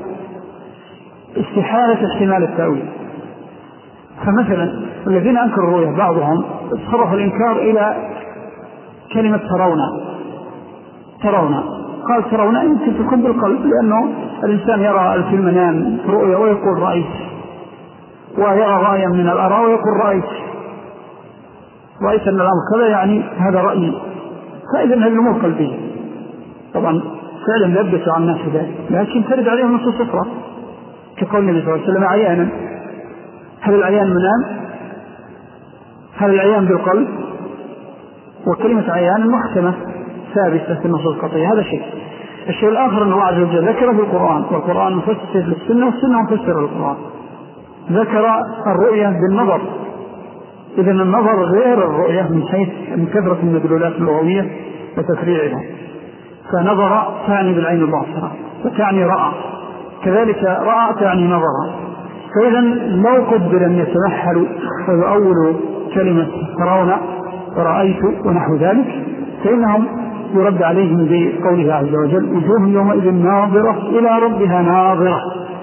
Speaker 1: استحالة احتمال التأويل. فمثلا الذين أنكروا الرؤية بعضهم صرف الإنكار إلى كلمة ترون ترون قال ترون يمكن تكون بالقلب، لأنه الإنسان يرى في المنام رؤية ويقول رأيت، ويرى رأيا من الأراء ويقول رأيت رأيت أن الأمر كذا، يعني هذا رأيي. فإذا هذه الأمور قلبية طبعا فعلا لبسوا عن الناس ذلك، لكن ترد عليهم نصوص أخرى كقول النبي صلى الله عليه وسلم عيانا. هل العيان منام؟ هل العيان بالقلب؟ وكلمة عيان محكمة ثابتة في النصوص القطعية. هذا شيء. الشيء الآخر أن الله عز وجل ذكر في القرآن، والقرآن مفسر للسنة والسنة مفسر للقرآن. ذكر الرؤية بالنظر، إذن النظر غير الرؤية من حيث من كثرة المدلولات اللغوية وتفريعها. فنظر تعني بالعين الباصرة وتعني رأى، كذلك رأى تعني نظر. فإذا لو قدر أن يتمحل ويؤول كلمة ترون ورأيت ونحو ذلك، فإنهم يرد عليهم بقوله عز وجل وجوه يومئذ ناظرة إلى ربها ناظرة.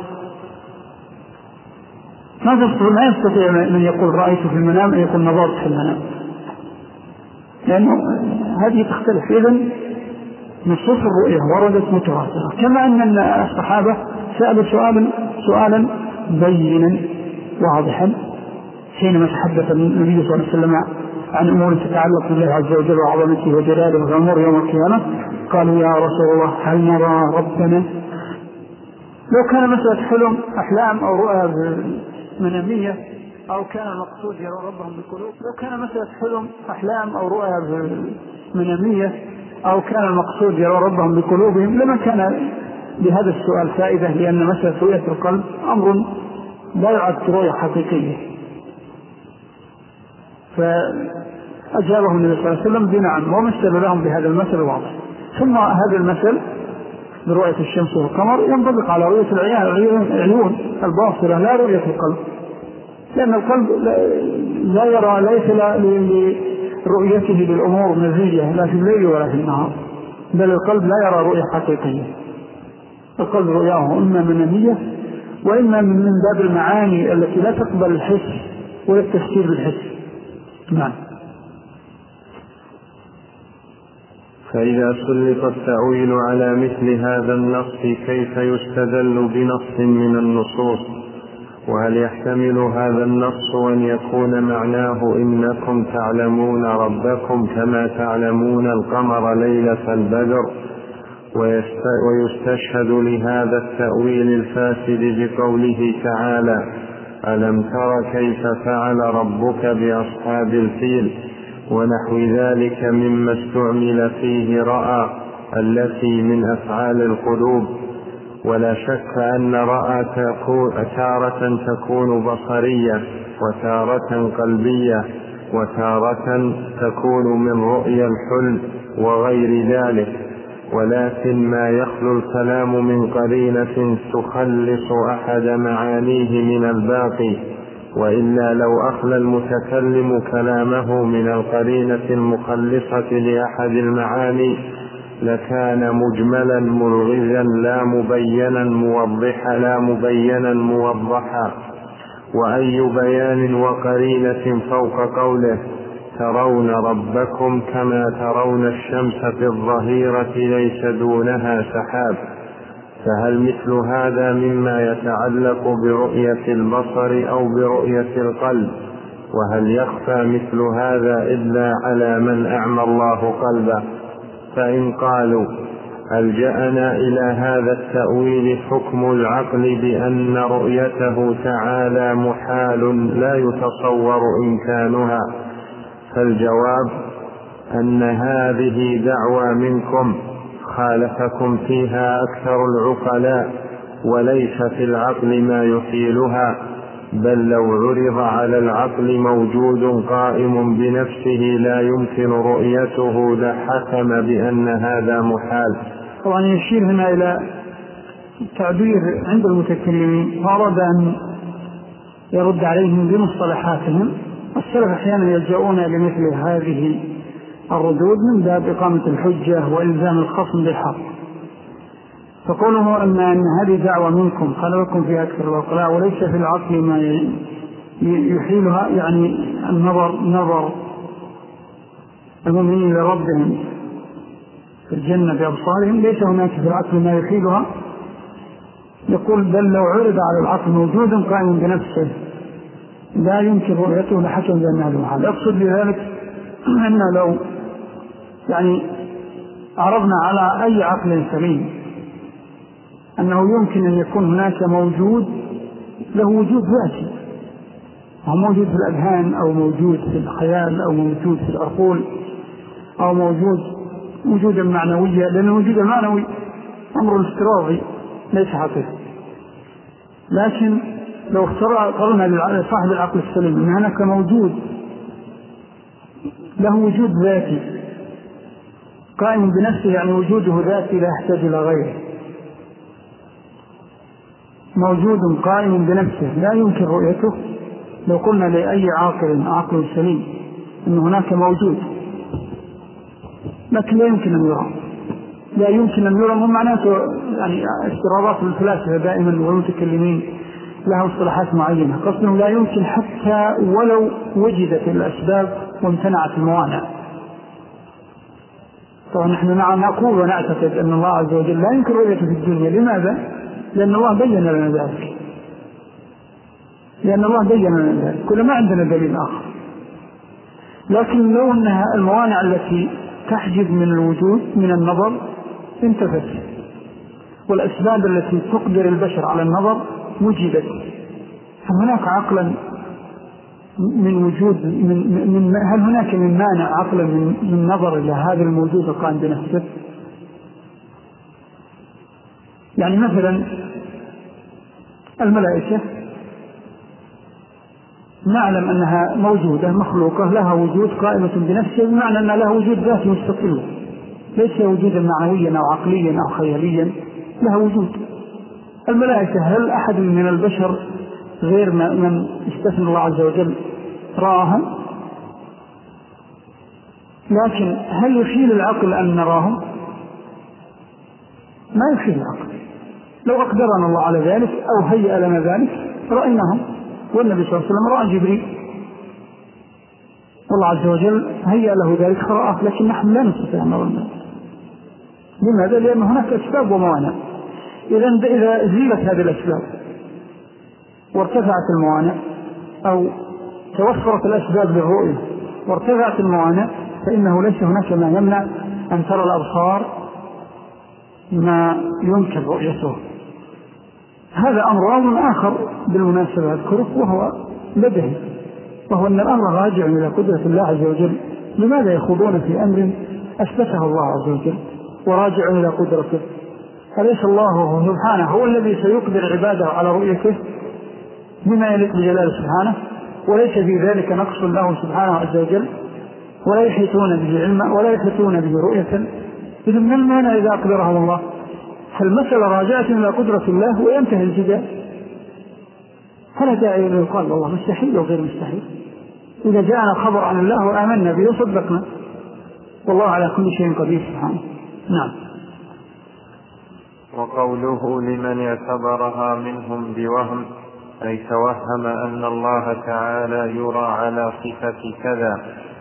Speaker 1: ما يستطيع من يقول رأيت في المنام أن يقول نظرت في المنام، لأنه هذه تختلف. إذن نصوص الرؤية وردت متواترة، كما أن الصحابة سألوا سؤالا سؤالا بينا واضحا حينما تحدث النبي صلى الله عليه وسلم عن أمور تتعلق بالله عز وجل وعظمته وجلاله وأمور يوم القيامة. قالوا يا رسول الله هل نرى ربنا؟ لو كان مسألة حلم أحلام أو رؤى منامية أو كان المقصود يرى ربهم بالقلوب، لو كان مسألة حلم أحلام أو رؤى منامية أو كان المقصود يرى ربهم بقلوبهم لما كان بهذا السؤال فائدة، لأن مسألة رؤية القلب أمر لا يعد رؤية حقيقية. فأجابهم النبي صلى الله عليه وسلم بنعم، ومثل لهم بهذا المثل الواضح. ثم هذا المثل برؤية الشمس والقمر ينطبق على رؤية العيون الباصرة لا رؤية القلب، لأن القلب لا يرى، ليس لرؤيته للأمور مزية لا في الليل ولا في النهار، بل القلب لا يرى رؤية حقيقية. القلب رؤياه إما منامية وإما من باب المعاني التي لا تقبل الحس ولا التفسير بالحس. نعم.
Speaker 3: فإذا سلط التأويل على مثل هذا النص كيف يستدل بنص من النصوص؟ وهل يحتمل هذا النص أن يكون معناه إنكم تعلمون ربكم كما تعلمون القمر ليلة البدر، ويستشهد لهذا التأويل الفاسد بقوله تعالى ألم تر كيف فعل ربك بأصحاب الفيل ونحو ذلك مما استعمل فيه رأى التي من أفعال القلوب. ولا شك أن رأى تارة تكون بصرية وتارة قلبية وتارة تكون من رؤيا الحلم وغير ذلك، ولكن ما يخلو الكلام من قرينة تخلص أحد معانيه من الباقي، وإلا لو أخلى المتكلم كلامه من القرينة المخلصة لأحد المعاني لكان مجملا ملغزا لا مبينا موضحا لا مبينا موضحا. وأي بيان وقرينة فوق قوله ترون ربكم كما ترون الشمس في الظهيرة ليس دونها سحاب؟ فهل مثل هذا مما يتعلق برؤية البصر أو برؤية القلب؟ وهل يخفى مثل هذا إلا على من أعمى الله قلبه؟ فإن قالوا ألجأنا إلى هذا التأويل حكم العقل بأن رؤيته تعالى محال لا يتصور إمكانها، فالجواب أن هذه دعوى منكم خالفكم فيها أكثر العقلاء، وليس في العقل ما يحيلها، بل لو عرض على العقل موجود قائم بنفسه لا يمكن رؤيته لحكم بأن هذا محال.
Speaker 1: طبعا يشير هنا إلى تعبير عند المتكلمين فأراد أن يرد عليهم بمصطلحاتهم. السلف أحيانا يلجؤون لمثل هذه الردود من باب إقامة الحجة وإلزام الخصم بالحق، فقوله أن, أن هذه دعوة منكم خلقكم في أكثر العقلاء وليس في العقل ما يحيلها، يعني النظر نظر المؤمنين لربهم في الجنة بأبصارهم ليس هناك في العقل ما يحيلها. يقول بل لو عرض على العقل موجود قائم بنفسه لا يمكن رؤيته لحكم بأنها محال. يقصد بذلك أن لو يعني عرضنا على أي عقل سليم أنه يمكن أن يكون هناك موجود له وجود ذاتي، أو موجود في الأذهان أو موجود في الخيال أو موجود في العقول أو موجود وجودا معنويا، لأن الوجود المعنوي أمر افتراضي ليس حقيقي. لكن لو قررنا لصاحب العقل السليم أن هناك موجود له وجود ذاتي قائم بنفسه يعني وجوده ذاتي لا يحتاج إلى غيره، موجود قائم بنفسه لا يمكن رؤيته. لو قلنا لأي عاقل عقل سليم أن هناك موجود لكن لا يمكن أن يرى، لا يمكن أن يرى، معناته يعني افتراضات الفلاسفة دائما والمتكلمين لها اصطلاحات معينة، قصدهم لا يمكن حتى ولو وجدت الأسباب وامتنعت الموانع. طبعا نحن نقول ونعتقد أن الله عز وجل لا يمكن رؤيته في الدنيا. لماذا؟ لأن الله بين لنا ذلك، لأن الله بين لنا ذلك، كل ما عندنا دليل آخر. لكن لو أنها الموانع التي تحجب من الوجود من النظر انتفت، والأسباب التي تقدر البشر على النظر وجدت، هناك عقلا من وجود من, من هل هناك من مانع عقلا من, من نظر إلى هذا الموجود القائم بنفسه؟ يعني مثلا الملائكة نعلم أنها موجودة مخلوقة لها وجود قائمة بنفسها، بمعنى أن لها وجود ذاتي مستقل، ليس وجودا معنويا أو عقليا أو خياليا، لها وجود. الملائكة هل أحد من البشر غير من استثنى الله عز وجل راهم؟ لكن هل يحيل العقل أن نراهم؟ ما يحيل العقل. لو أقدرنا الله على ذلك أو هيأ لنا ذلك رأيناهم، والنبي صلى الله عليه وسلم رأى جبريل والله عز وجل هيأ له ذلك فرأه، لكن نحن لا نستطيع أن نرى الناس. لماذا؟ لأن هناك أسباب وموانع. إذن إذا زيلت هذه الأسباب وارتفعت الموانع، أو توفرت الأسباب للرؤية وارتفعت الموانع، فإنه ليس هناك ما يمنع أن ترى الأبصار ما يمكن رؤيته. هذا أمر أمر آخر بالمناسبة أذكره، وهو بدهي، وهو أن الأمر راجع إلى قدرة الله عز وجل. لماذا يخوضون في أمر أثبته الله عز وجل وراجع إلى قدرته؟ أليس الله سبحانه هو الذي سيقدر عباده على رؤيته بما يليق بجلاله سبحانه، وليس في ذلك نقص له سبحانه عز وجل، ولا يحيطون به علما ولا يحيطون به رؤية. إذن من المانع إذا أقدرهم الله؟ فالمسألة راجعة إلى قدرة الله وينتهي الجدال. فلا داعي إلى يقال والله مستحيل وغير مستحيل. إذا جاءنا خبر عن الله وآمنا به وصدقنا، والله على كل شيء قدير سبحانه. نعم.
Speaker 3: وقوله لمن اعتبرها منهم بوهم، أي توهم أن الله تعالى يرى على صفة كذا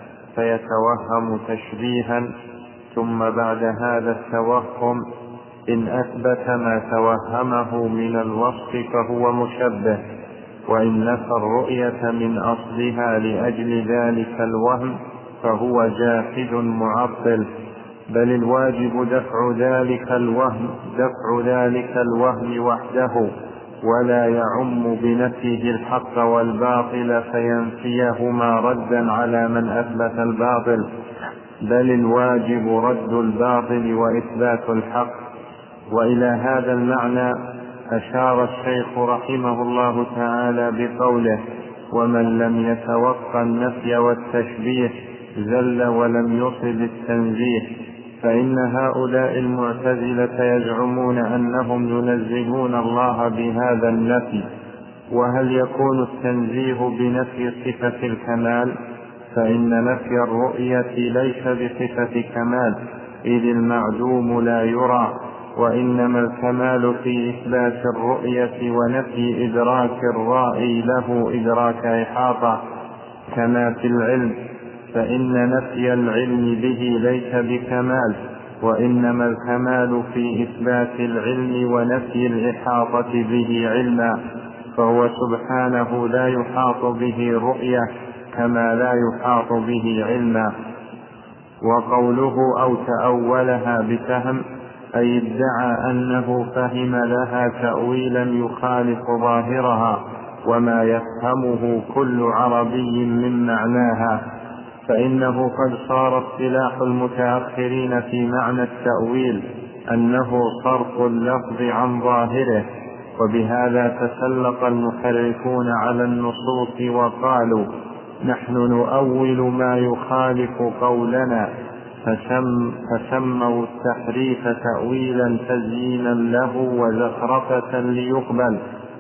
Speaker 3: فيتوهم تشبيها، ثم بعد هذا التوهم إن أثبت ما توهمه من الوصف فهو مشبه، وإن نفى الرؤية من أصلها لأجل ذلك الوهم فهو جاحد معطل. بل الواجب دفع ذلك الوهم دفع ذلك الوهم وحده، ولا يعم بنفيه الحق والباطل فينفيهما ردا على من أثبت الباطل، بل الواجب رد الباطل وإثبات الحق. وإلى هذا المعنى أشار الشيخ رحمه الله تعالى بقوله: ومن لم يتوقع النفي والتشبيه زل ولم يصب التنزيه. فإن هؤلاء المعتزلة يزعمون أنهم ينزهون الله بهذا النفي، وهل يكون التنزيه بنفي صفة الكمال؟ فإن نفي الرؤية ليس بصفة كمال، إذ المعدوم لا يرى، وإنما الكمال في إثبات الرؤية ونفي إدراك الرائي له إدراك إحاطة، كما في العلم، فإن نفي العلم به ليس بكمال، وإنما الكمال في إثبات العلم ونفي الإحاطة به علما، فهو سبحانه لا يحاط به رؤية كما لا يحاط به علما. وقوله أو تأولها بفهم، أي ادعى أنه فهم لها تأويلا يخالف ظاهرها وما يفهمه كل عربي من معناها، فإنه قد صار اصطلاح المتأخرين في معنى التأويل أنه صرف اللفظ عن ظاهره، وبهذا تسلط المحرفون على النصوص وقالوا: نحن نؤول ما يخالف قولنا، فسم فسموا التحريف تأويلا تزيينا له وزخرفة ليقبل.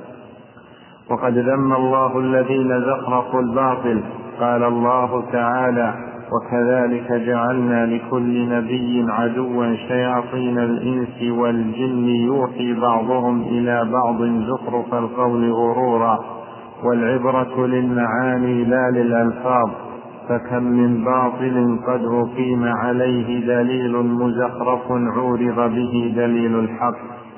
Speaker 3: وقد ذم الله الذين زخرفوا الباطل. قال الله تعالى: وكذلك جعلنا لكل نبي عدوا شياطين الإنس والجن يوحي بعضهم إلى بعض زخرف القول غرورا، والعبرة للمعاني لا للألفاظ. فكم من باطل قد أقيم عليه دليل مزخرف عورض به دليل الحق.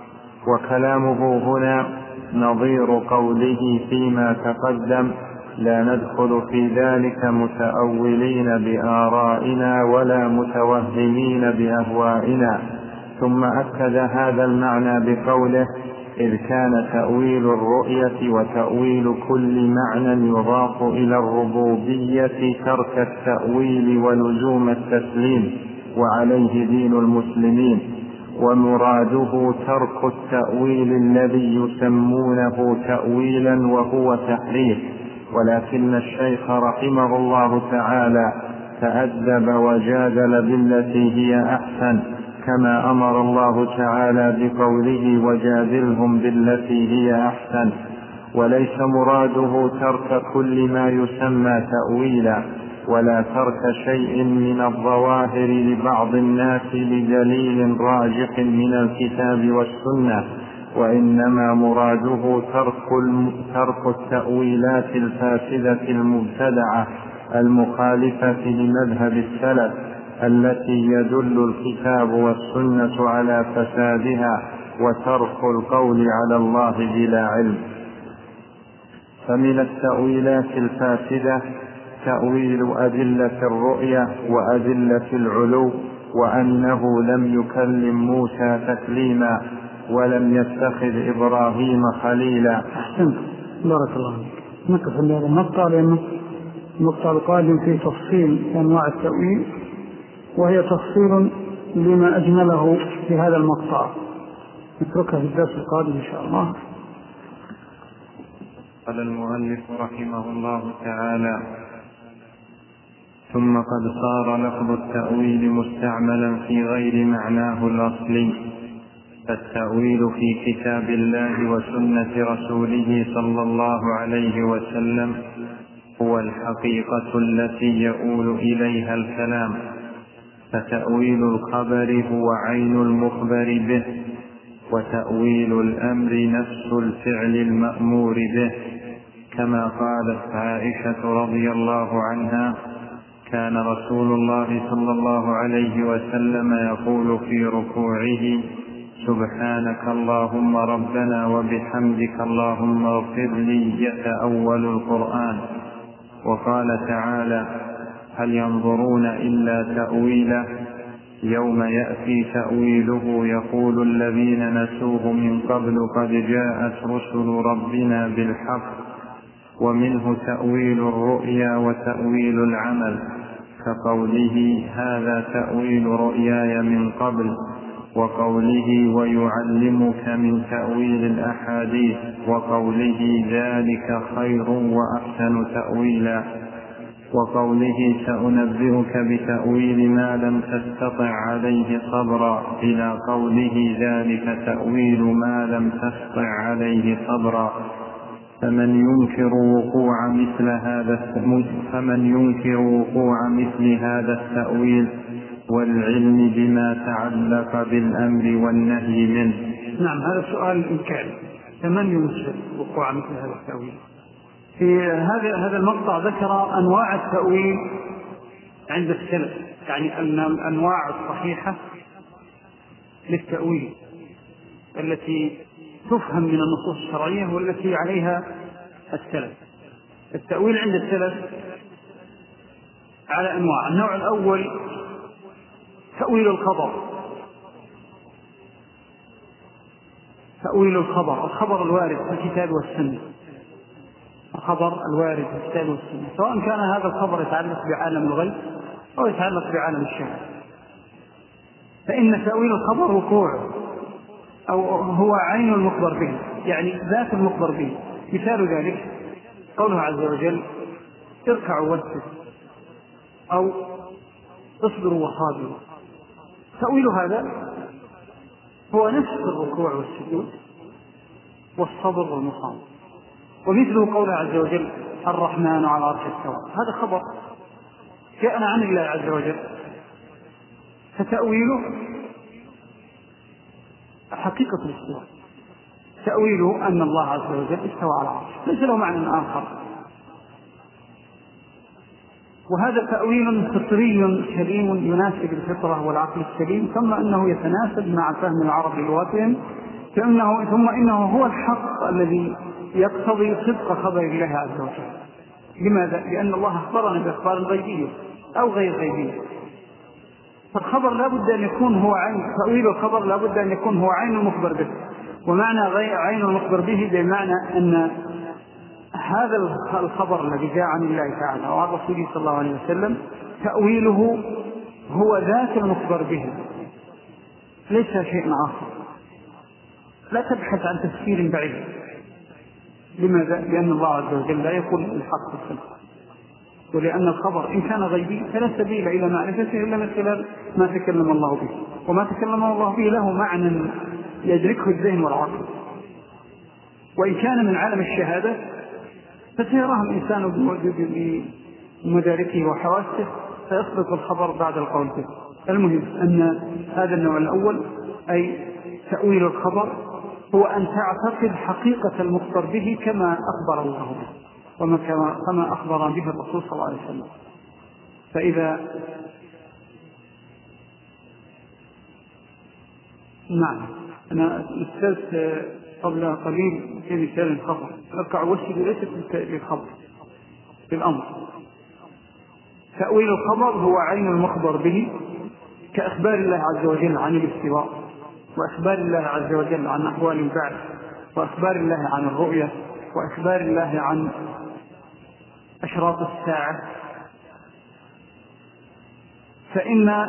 Speaker 3: وكلامه هنا نظير قوله فيما تقدم: لا ندخل في ذلك متأولين بآرائنا ولا متوهمين بأهوائنا. ثم أكد هذا المعنى بقوله: إذ كان تأويل الرؤية وتأويل كل معنى يضاف إلى الربوبية ترك التأويل ولزوم التسليم، وعليه دين المسلمين. ومراده ترك التأويل الذي يسمونه تأويلا وهو تحريف. ولكن الشيخ رحمه الله تعالى تأدب وجادل بالتي هي أحسن، كما أمر الله تعالى بقوله: وجادلهم بالتي هي أحسن. وليس مراده ترك كل ما يسمى تأويلا، ولا ترك شيء من الظواهر لبعض الناس لدليل راجح من الكتاب والسنة، وإنما مراده ترك ترك التأويلات الفاسدة المبتدعة المخالفة لمذهب السلف التي يدل الكتاب والسنة على فسادها، وترك القول على الله بلا علم. فمن التأويلات الفاسدة تأويل أدلة الرؤية وأدلة العلو، وأنه لم يكلم موسى تكليما ولم يتخذ إبراهيم خليلا.
Speaker 1: أحسنت، بارك الله فيك. نقف عند هذا المقطع لأنه المقطع القادم في تفصيل أنواع التأويل، وهي تفصيل لما أجمله في هذا المقطع. نتركها في الدرس القادم إن شاء الله.
Speaker 3: قال المؤلف رحمه الله تعالى: ثم قد صار لفظ التأويل مستعملا في غير معناه الأصلي. فالتأويل في كتاب الله وسنة رسوله صلى الله عليه وسلم هو الحقيقة التي يؤول إليها الكلام. فتأويل الخبر هو عين المخبر به، وتأويل الأمر نفس الفعل المأمور به. كما قالت عائشة رضي الله عنها: كان رسول الله صلى الله عليه وسلم يقول في ركوعه: سبحانك اللهم ربنا وبحمدك اللهم اغفر لي، يتأول القرآن. وقال تعالى: هل ينظرون إلا تأويله، يوم يأتي تأويله يقول الذين نسوه من قبل قد جاءت رسل ربنا بالحق. ومنه تأويل الرؤيا وتأويل العمل، كقوله: هذا تأويل رؤياي من قبل، وقوله: ويعلمك من تأويل الأحاديث، وقوله: ذلك خير وأحسن تأويلا، وقوله: سأنبئك بتأويل ما لم تستطع عليه صبرا، إلى قوله: ذلك تأويل ما لم تستطع عليه صبرا. فمن ينكر وقوع مثل هذا فمن ينكر وقوع مثل هذا التأويل والعلم بما تعلق بالأمر والنهي منه.
Speaker 1: نعم، هذا سؤال إنكاري. فمن ينكر وقوع مثل هذا التأويل؟ في هذا هذا المقطع ذكر أنواع التأويل عند السلف، يعني الأنواع الصحيحة للتأويل التي تفهم من النصوص الشرعية والتي عليها السلف. التأويل عند السلف على أنواع. النوع الأول تأويل الخبر. تأويل الخبر، الخبر الوارد في الكتاب والسنة. الخبر الوارد في الكتاب والسنة، سواء كان هذا الخبر يتعلق بعالم الغيب أو يتعلق بعالم الشهادة. فإن تأويل الخبر وقوعه أو هو عين المخبر به، يعني ذات المخبر به. مثال ذلك قوله عز وجل: اركعوا واسجدوا، أو اصبروا وصابروا. تأويل هذا هو نفس الركوع والسجود والصبر والمصاب، ومثله قوله عز وجل الرحمن على العرش استوى، هذا خبر جاءنا عن الله عز وجل، فتأويله حقيقة الاستواء، تأويله أن الله عز وجل استوى على العرش، ليس له معنى آخر. وهذا تأويل فطري سليم يناسب الفطرة والعقل السليم، ثم أنه يتناسب مع فهم العرب لغتهم، ثم إنه هو الحق الذي يقتضي صدق خبر الله عز وجل. لماذا؟ لأن الله أخبرنا بأخبار غيبية أو غير غيبية، فالخبر لا بد أن يكون هو عين، تأويل الخبر لا بد أن يكون هو عين المخبر به. ومعنى غير عين المخبر به بمعنى أن هذا الخبر الذي جاء عن الله تعالى وعن رسوله صلى الله عليه وسلم تأويله هو ذات المخبر به، ليس شيء آخر. لا تبحث عن تفسير بعيد. لماذا؟ لأن الله عز وجل لا يقول الحق في الخلق، ولأن الخبر إن كان غيبي فلا سبيل إلى معرفته إلا من خلال ما تكلم الله به، وما تكلم الله به له معنى يدركه الذهن والعقل. وإن كان من عالم الشهادة فسيراه الإنسان بمداركه وحواسه فيصدق الخبر بعد القول به. المهم أن هذا النوع الأول، أي تأويل الخبر، هو أن تعتقد حقيقة المخبر به كما أخبر الله به وكما أخبر به الرسول صلى الله عليه وسلم. فإذا نعم أنا مثلت قبل قليل في مثال الخبر، أركع وسجد ليست للخبر بالأمر. تأويل الخبر هو عين المخبر به، كأخبار الله عز وجل عن الاستواء، وأخبار الله عز وجل عن أحوال البعث، وأخبار الله عن الرؤية، وأخبار الله عن أشراط الساعة. فإن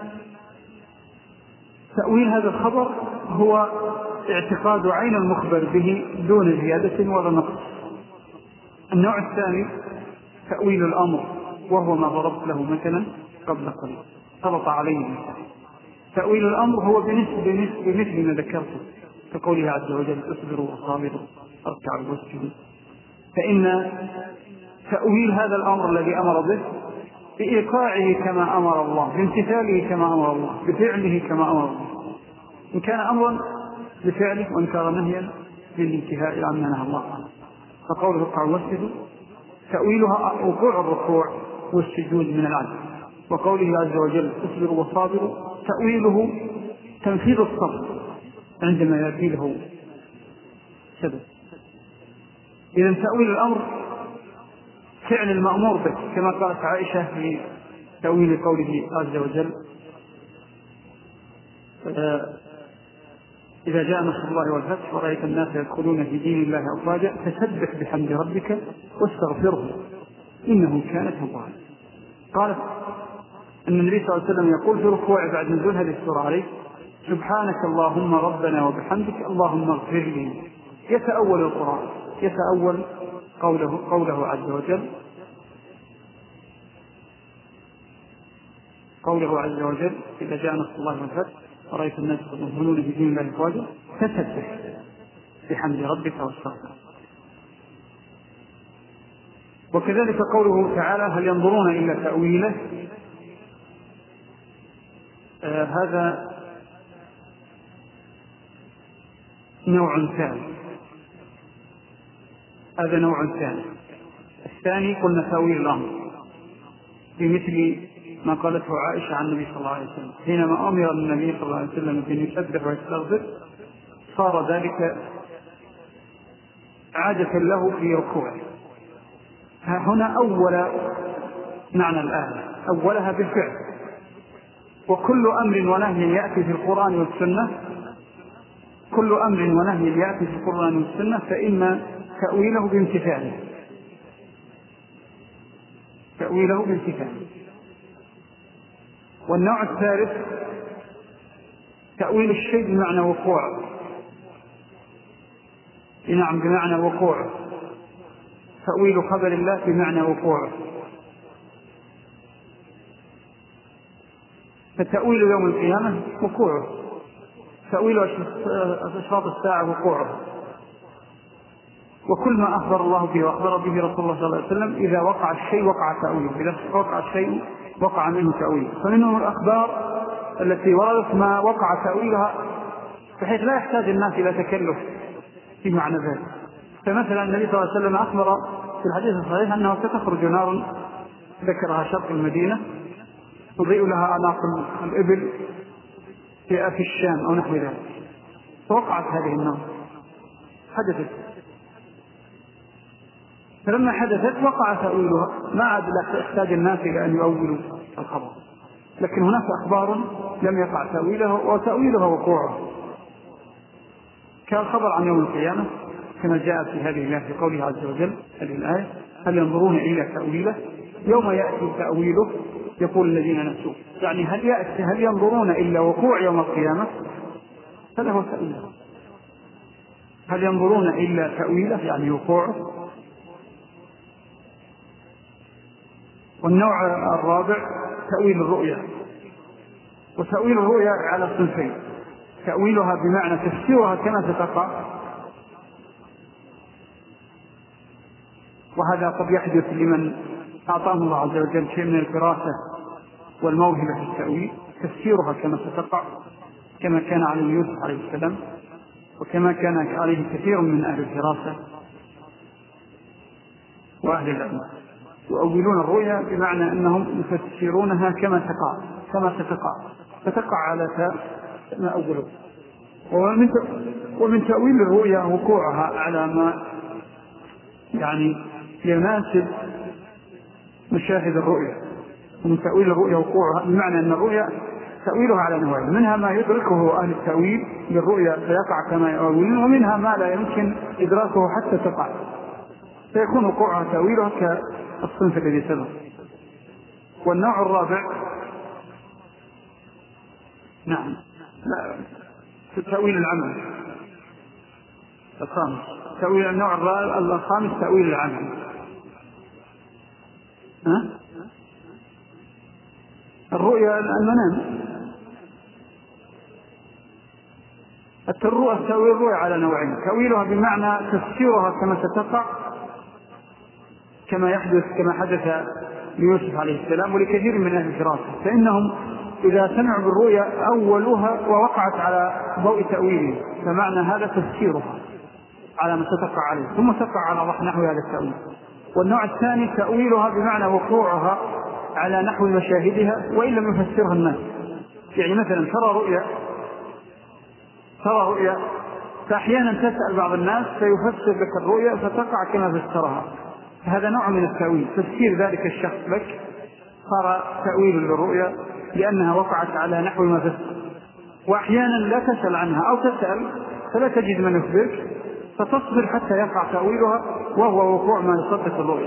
Speaker 1: تأويل هذا الخبر هو اعتقاد عين المخبر به دون زيادة ولا نقص. النوع الثاني تأويل الأمر، وهو ما ضربت له مثلا قبل قليل، سبق عليه مثلا. تأويل الأمر هو بنسبة بمثل ما ذكرته كقوله عز وجل اصبروا وصابروا اركعوا واسجدوا. فإن تأويل هذا الأمر الذي أمر به بإيقاعه كما أمر الله، بامتثاله كما أمر الله، بفعله كما أمر الله، إن كان أمرا بفعله وإن كان نهيا بالانتهاء عما نهى الله عنه. فقوله اركعوا واسجدوا تأويلها وقوع الركوع والسجود من العجز، وقوله عز وجل اصبروا وصابروا تأويله تنفيذ الصبر عندما يأتي له سبب. إذن تأويل الأمر فعل المأمور به، كما قالت عائشة في تأويل قوله عز وجل إذا جاء نصر الله والفتح ورأيت الناس يدخلون في دين الله أفواجا فسبح بحمد ربك واستغفره إنه كان توابا. قالت أن النبي صلى الله عليه وسلم يقول في ركوعه بعد نزول هذه السورة عليه سبحانك اللهم ربنا وبحمدك اللهم اغفر لي. يتأول القرآن، يتأول قوله, قوله عز وجل قوله عز وجل إذا جاء نصر الله والفتح ورأيت الناس يدخلون في دين الله أفواجا فسبح بحمد ربك واستغفره. وكذلك قوله تعالى هل ينظرون إلا تأويله، آه هذا نوع ثاني، هذا نوع ثاني. الثاني قلنا تأويل الأمر بمثل ما قالته عائشة عن النبي صلى الله عليه وسلم حينما أمر النبي صلى الله عليه وسلم بأن يسبح ويستغفر صار ذلك عادة له في ركوعه. هنا أول معنى الآية أولها بالفعل، وكل أمر ونهي يأتي في القرآن والسنة كل أمر ونهي يأتي في القرآن والسنة فإن تأويله بامتثاله تأويله بامتثاله. والنوع الثالث تأويل الشيء بمعنى وقوع، نعم بمعنى وقوع، تأويل خبر الله بمعنى وقوع. فتأويل يوم القيامة وقوعه، تأويل أشراط الساعة وقوعه، وكل ما أخبر الله به وأخبر به رسول الله صلى الله عليه وسلم إذا وقع الشيء وقع تأويله، إذا وقع الشيء وقع منه تأويله. فمنهم الأخبار التي وردت ما وقع تأويلها بحيث لا يحتاج الناس إلى تكلف في معنى ذلك. فمثلا النبي صلى الله عليه وسلم أخبر في الحديث الصحيح أنه ستخرج نار ذكرها شرق المدينة تضيء لها أعناق الإبل في الشام أو نحو ذلك، فوقعت هذه النار، حدثت. فلما حدثت وقع تأويلها، ما عاد يحتاج الناس إلى أن يؤولوا الخبر. لكن هناك أخبار لم يقع تأويلها وتأويلها وقوعها، كالخبر عن يوم القيامة كما جاء في هذه الآية في قوله عز وجل هذه الآية: هل ينظرون إلى تأويله يوم يأتي تأويله يقول الذين نسوا. يعني هل يأتي هل ينظرون إلا وقوع يوم القيامة؟ هذا هو تأويله. هل ينظرون إلا تأويله يعني وقوعه. والنوع الرابع تأويل الرؤيا. وتأويل الرؤيا على صنفين: تأويلها بمعنى تفسيرها كما ستقع، وهذا قد يحدث لمن أعطاه الله عز وجل شيء من الفراسة والموهبة في التأويل، تفسيرها كما ستقع كما كان على يوسف عليه السلام، وكما كان عليه كثير من أهل الفراسة وأهل العلم. يؤولون الرؤيا بمعنى أنهم يفسرونها كما تقع كما ستقع فتقع على ما أولوا. ومن ومن تأويل الرؤيا وقوعها على ما يعني يناسب مشاهد الرؤيا. ومن تأويل الرؤيا وقوعها بمعنى أن الرؤيا تأويلها على نوعين: منها ما يدركه أهل التأويل للرؤيا فيقع كما يؤولون، ومنها ما لا يمكن إدراكه حتى تقع فيكون وقوعها تأويلها كالصنف الذي سبق. والنوع الرابع نعم لا تأويل العمل الخامس. تأويل النوع الخامس تأويل العمل. ها؟ الرؤيا المنام. الرؤيا تأويل الرؤيا على نوعين: تأويلها بمعنى تفسيرها كما ستقع كما يحدث كما حدث ليوسف عليه السلام ولكثير من أهل الفراسة، فإنهم إذا سمعوا بالرؤيا أولوها ووقعت على ضوء تأويله، فمعنى هذا تفسيرها على ما ستقع عليه ثم تقع على نحو هذا التأويل. والنوع الثاني تأويلها بمعنى وقوعها على نحو مشاهدها وإن لم يفسرها الناس. يعني مثلا ترى رؤيا ترى رؤيا فأحيانا تسأل بعض الناس فيفسر لك الرؤيا فتقع كما فسرها، هذا نوع من التأويل، تفسير ذلك الشخص لك صار تأويل للرؤيا لأنها وقعت على نحو ما فسر. وأحيانا لا تسأل عنها أو تسأل فلا تجد من يخبرك فتصبر حتى يقع تأويلها وهو وقوع ما يصدق الرؤيا.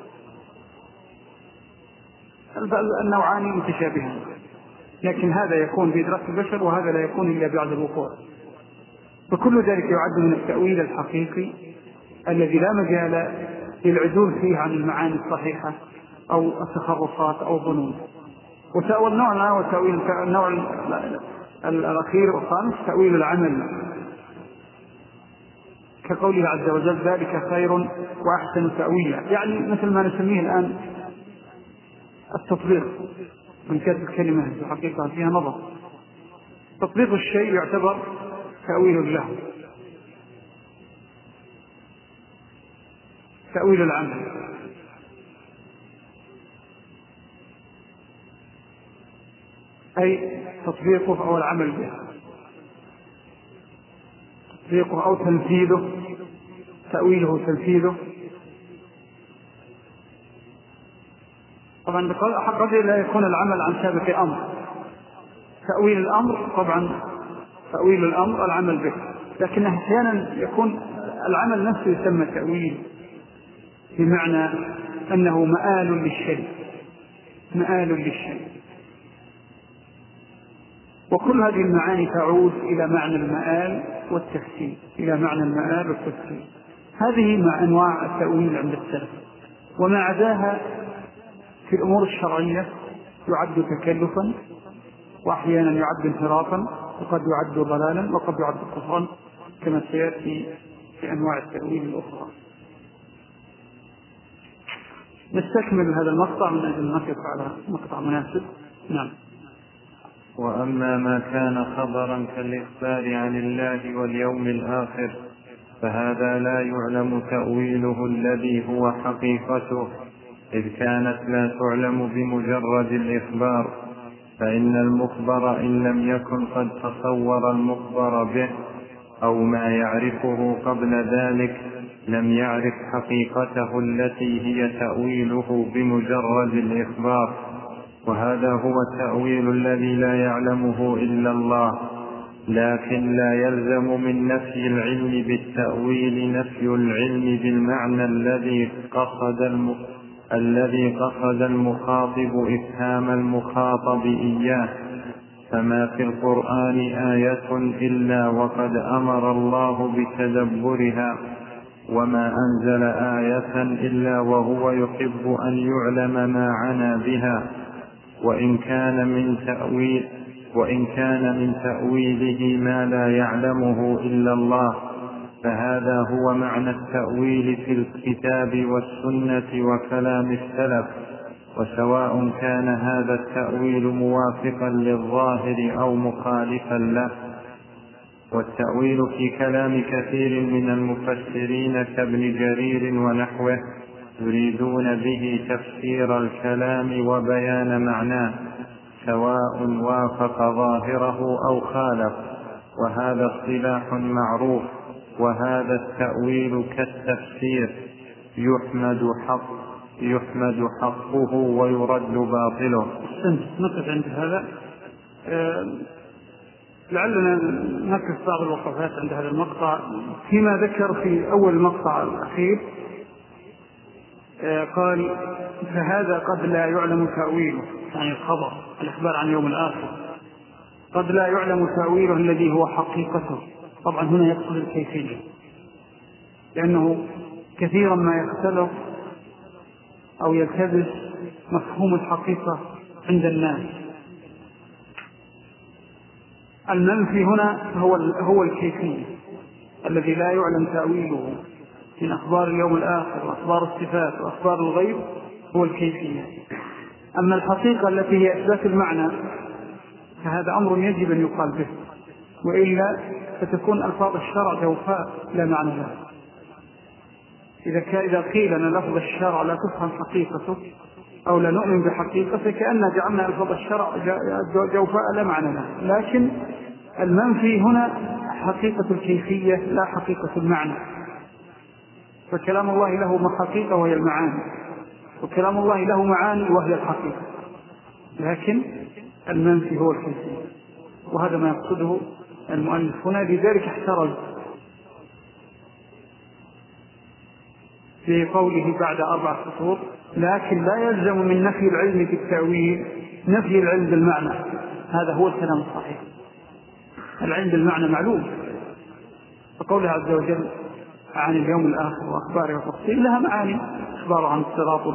Speaker 1: النوعان متشابهان، لكن هذا يكون بإدراك البشر وهذا لا يكون إلا بعد الوقوع. فكل ذلك يعد من التأويل الحقيقي الذي لا مجال للعدول فيه عن المعاني الصحيحة أو التخرصات أو الظنون. والنوع وتأويل النوع الأخير والخامس تأويل العمل، كقوله عز وجل: ذلك خير وأحسن تأويلا. يعني مثل ما نسميه الآن التطبيق، من كانت الكلمة في الحقيقة فيها نظر. تطبيق الشيء يعتبر تأويل له. تأويل العمل أي تطبيقه أو العمل به، تطبيقه أو تنفيذه، تأويله تنفيذه. طبعا قد لا يكون العمل عن سابق أمر. تأويل الأمر طبعا تأويل الأمر العمل به، لكن أحيانا يكون العمل نفسه يسمى تأويل بمعنى أنه مآل للشيء مآل للشيء وكل هذه المعاني تعود إلى معنى المآل والتفسير إلى معنى المآل والتفسير. هذه مع أنواع التأويل عند السلف، وما عداها في الأمور الشرعية يعد تكلفا وأحيانا يعد انحرافا وقد يعد ضلالا وقد يعد كفرا كما سيأتي في أنواع التأويل الأخرى. نستكمل هذا المقطع من أجل نقف على مقطع مناسب. نعم.
Speaker 3: وأما ما كان خبرا كالإخبار عن الله واليوم الآخر فهذا لا يعلم تأويله الذي هو حقيقته، إذ كانت لا تعلم بمجرد الإخبار، فإن المخبر إن لم يكن قد تصور المخبر به أو ما يعرفه قبل ذلك لم يعرف حقيقته التي هي تأويله بمجرد الإخبار، وهذا هو التأويل الذي لا يعلمه إلا الله. لكن لا يلزم من نفي العلم بالتأويل نفي العلم بالمعنى الذي قصد الم... الذي قصد المخاطب إفهام المخاطب إياه. فما في القرآن آية إلا وقد أمر الله بتدبرها، وما أنزل آية إلا وهو يحب أن يعلم ما عنى بها، وإن كان من تأويل وإن كان من تأويله ما لا يعلمه إلا الله، فهذا هو معنى التأويل في الكتاب والسنة وكلام السلف، وسواء كان هذا التأويل موافقا للظاهر أو مخالفا له. والتأويل في كلام كثير من المفسرين كابن جرير ونحوه يريدون به تفسير الكلام وبيان معناه، سواء وافق ظاهره أو خالف، وهذا اصطلاح معروف. وهذا التأويل كالتفسير يحمد حق يحمد حقه ويرد باطله.
Speaker 1: نقف عند هذا. أه لعلنا نقف بعض الوقفات عند هذا المقطع فيما ذكر في أول المقطع الأخير. أه قال فهذا قد لا يعلم تأويله، يعني الخبر الإخبار عن يوم الآخر قد لا يعلم تأويله الذي هو حقيقته. طبعا هنا يقصد الكيفية، لأنه كثيرا ما يختلف أو يلتبس مفهوم الحقيقة عند الناس. المنفي هنا هو هو الكيفية الذي لا يعلم تأويله من أخبار اليوم الآخر وأخبار الصفات وأخبار الغيب، هو الكيفية. أما الحقيقة التي هي إثبات المعنى فهذا أمر يجب أن يقال به، وإلا فتكون ألفاظ الشرع جوفاء لا معنى لها. إذا إذا قيل أن لفظ الشرع لا تفهم حقيقته أو لا نؤمن بحقيقته كأن جعلنا ألفاظ الشرع جوفاء لا معنى لها. لكن المنفي هنا حقيقة الكيفية لا حقيقة المعنى. فكلام الله له حقيقة وهي المعاني، وكلام الله له معاني وهي الحقيقة، لكن المنفي هو الكيفية، وهذا ما يقصده المؤلف هنا. لذلك احترز في قوله بعد أربع سطور لكن لا يلزم من نفي العلم بالتأويل نفي العلم بالمعنى. هذا هو الكلام الصحيح. العلم بالمعنى معلوم، فقوله عز وجل عن اليوم الآخر وأخباره وتفصيل لها معاني، إخباره عن الصراط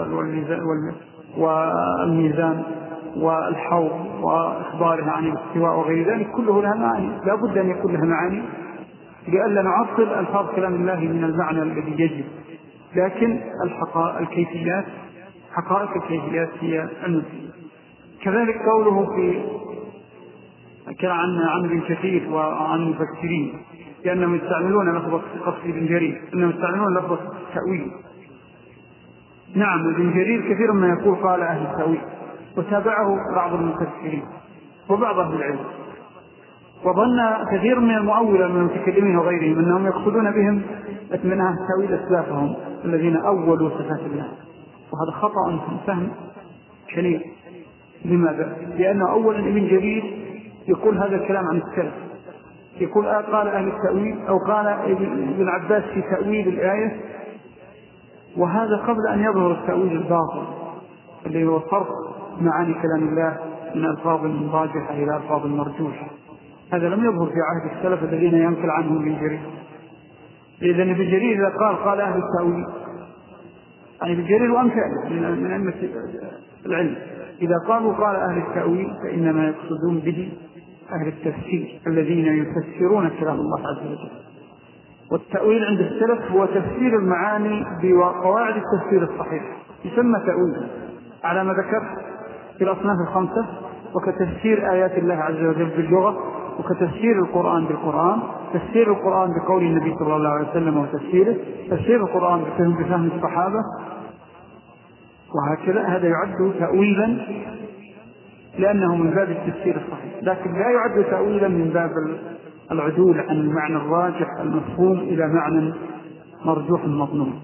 Speaker 1: والميزان والحوض وإخباره عن الاستواء وغير ذلك كله لها معاني، لا بد أن يكون لها معاني لئلا نعطل ألفاظ كلام الله من المعنى الذي يجب. لكن الحقائق الكيفيات حقائق الكيفيات هي النفي. كذلك قوله في كلام عن عن ابن كثير وعن المفسرين لأنهم يستعملون لفظة قصد ابن جرير، أنهم يستعملون لفظة التأويل. نعم ابن جرير كثيرا ما يقول قال أهل التأويل، وتابعه بعض المفسرين وبعض أهل العلم، وظن كثير من المؤولة من المتكلمين وغيرهم أنهم يقصدون بهم منها تأويل أسلافهم الذين أولوا صفات الله، وهذا خطأ في الفهم شنيع. لماذا؟ لأنه أولا ابن جرير يقول هذا الكلام عن السلف، يقول آه قال أهل التأويل أو قال ابن عباس في تأويل الآية، وهذا قبل أن يظهر التأويل الباطل اللي هو صرف معاني كلام الله من ألفاظ راجحة إلى ألفاظ مرجوحة. هذا لم يظهر في عهد السلف الذين ينقل عنهم ابن جرير. إذن ابن جرير إذا قال قال أهل التأويل يعني ابن جرير وأمثاله من أئمة العلم إذا قالوا قال أهل التأويل فإنما يقصدون به أهل التفسير الذين يفسرون كلام الله عز وجل. والتأويل عند السلف هو تفسير المعاني بقواعد التفسير الصحيح، يسمى تأويل على ما ذكرت في الأصناف الخمسة، وكتفسير آيات الله عز وجل باللغة، وكتفسير القرآن بالقرآن، تفسير القرآن بقول النبي صلى الله عليه وسلم وتفسيره، تفسير القرآن بفهم الصحابة، وهكذا. هذا يعد تأويلا لأنه من باب التفسير الصحيح، لكن لا يعد تأويلا من باب العدول عن المعنى الراجح المفهوم إلى معنى مرجوح مظنون.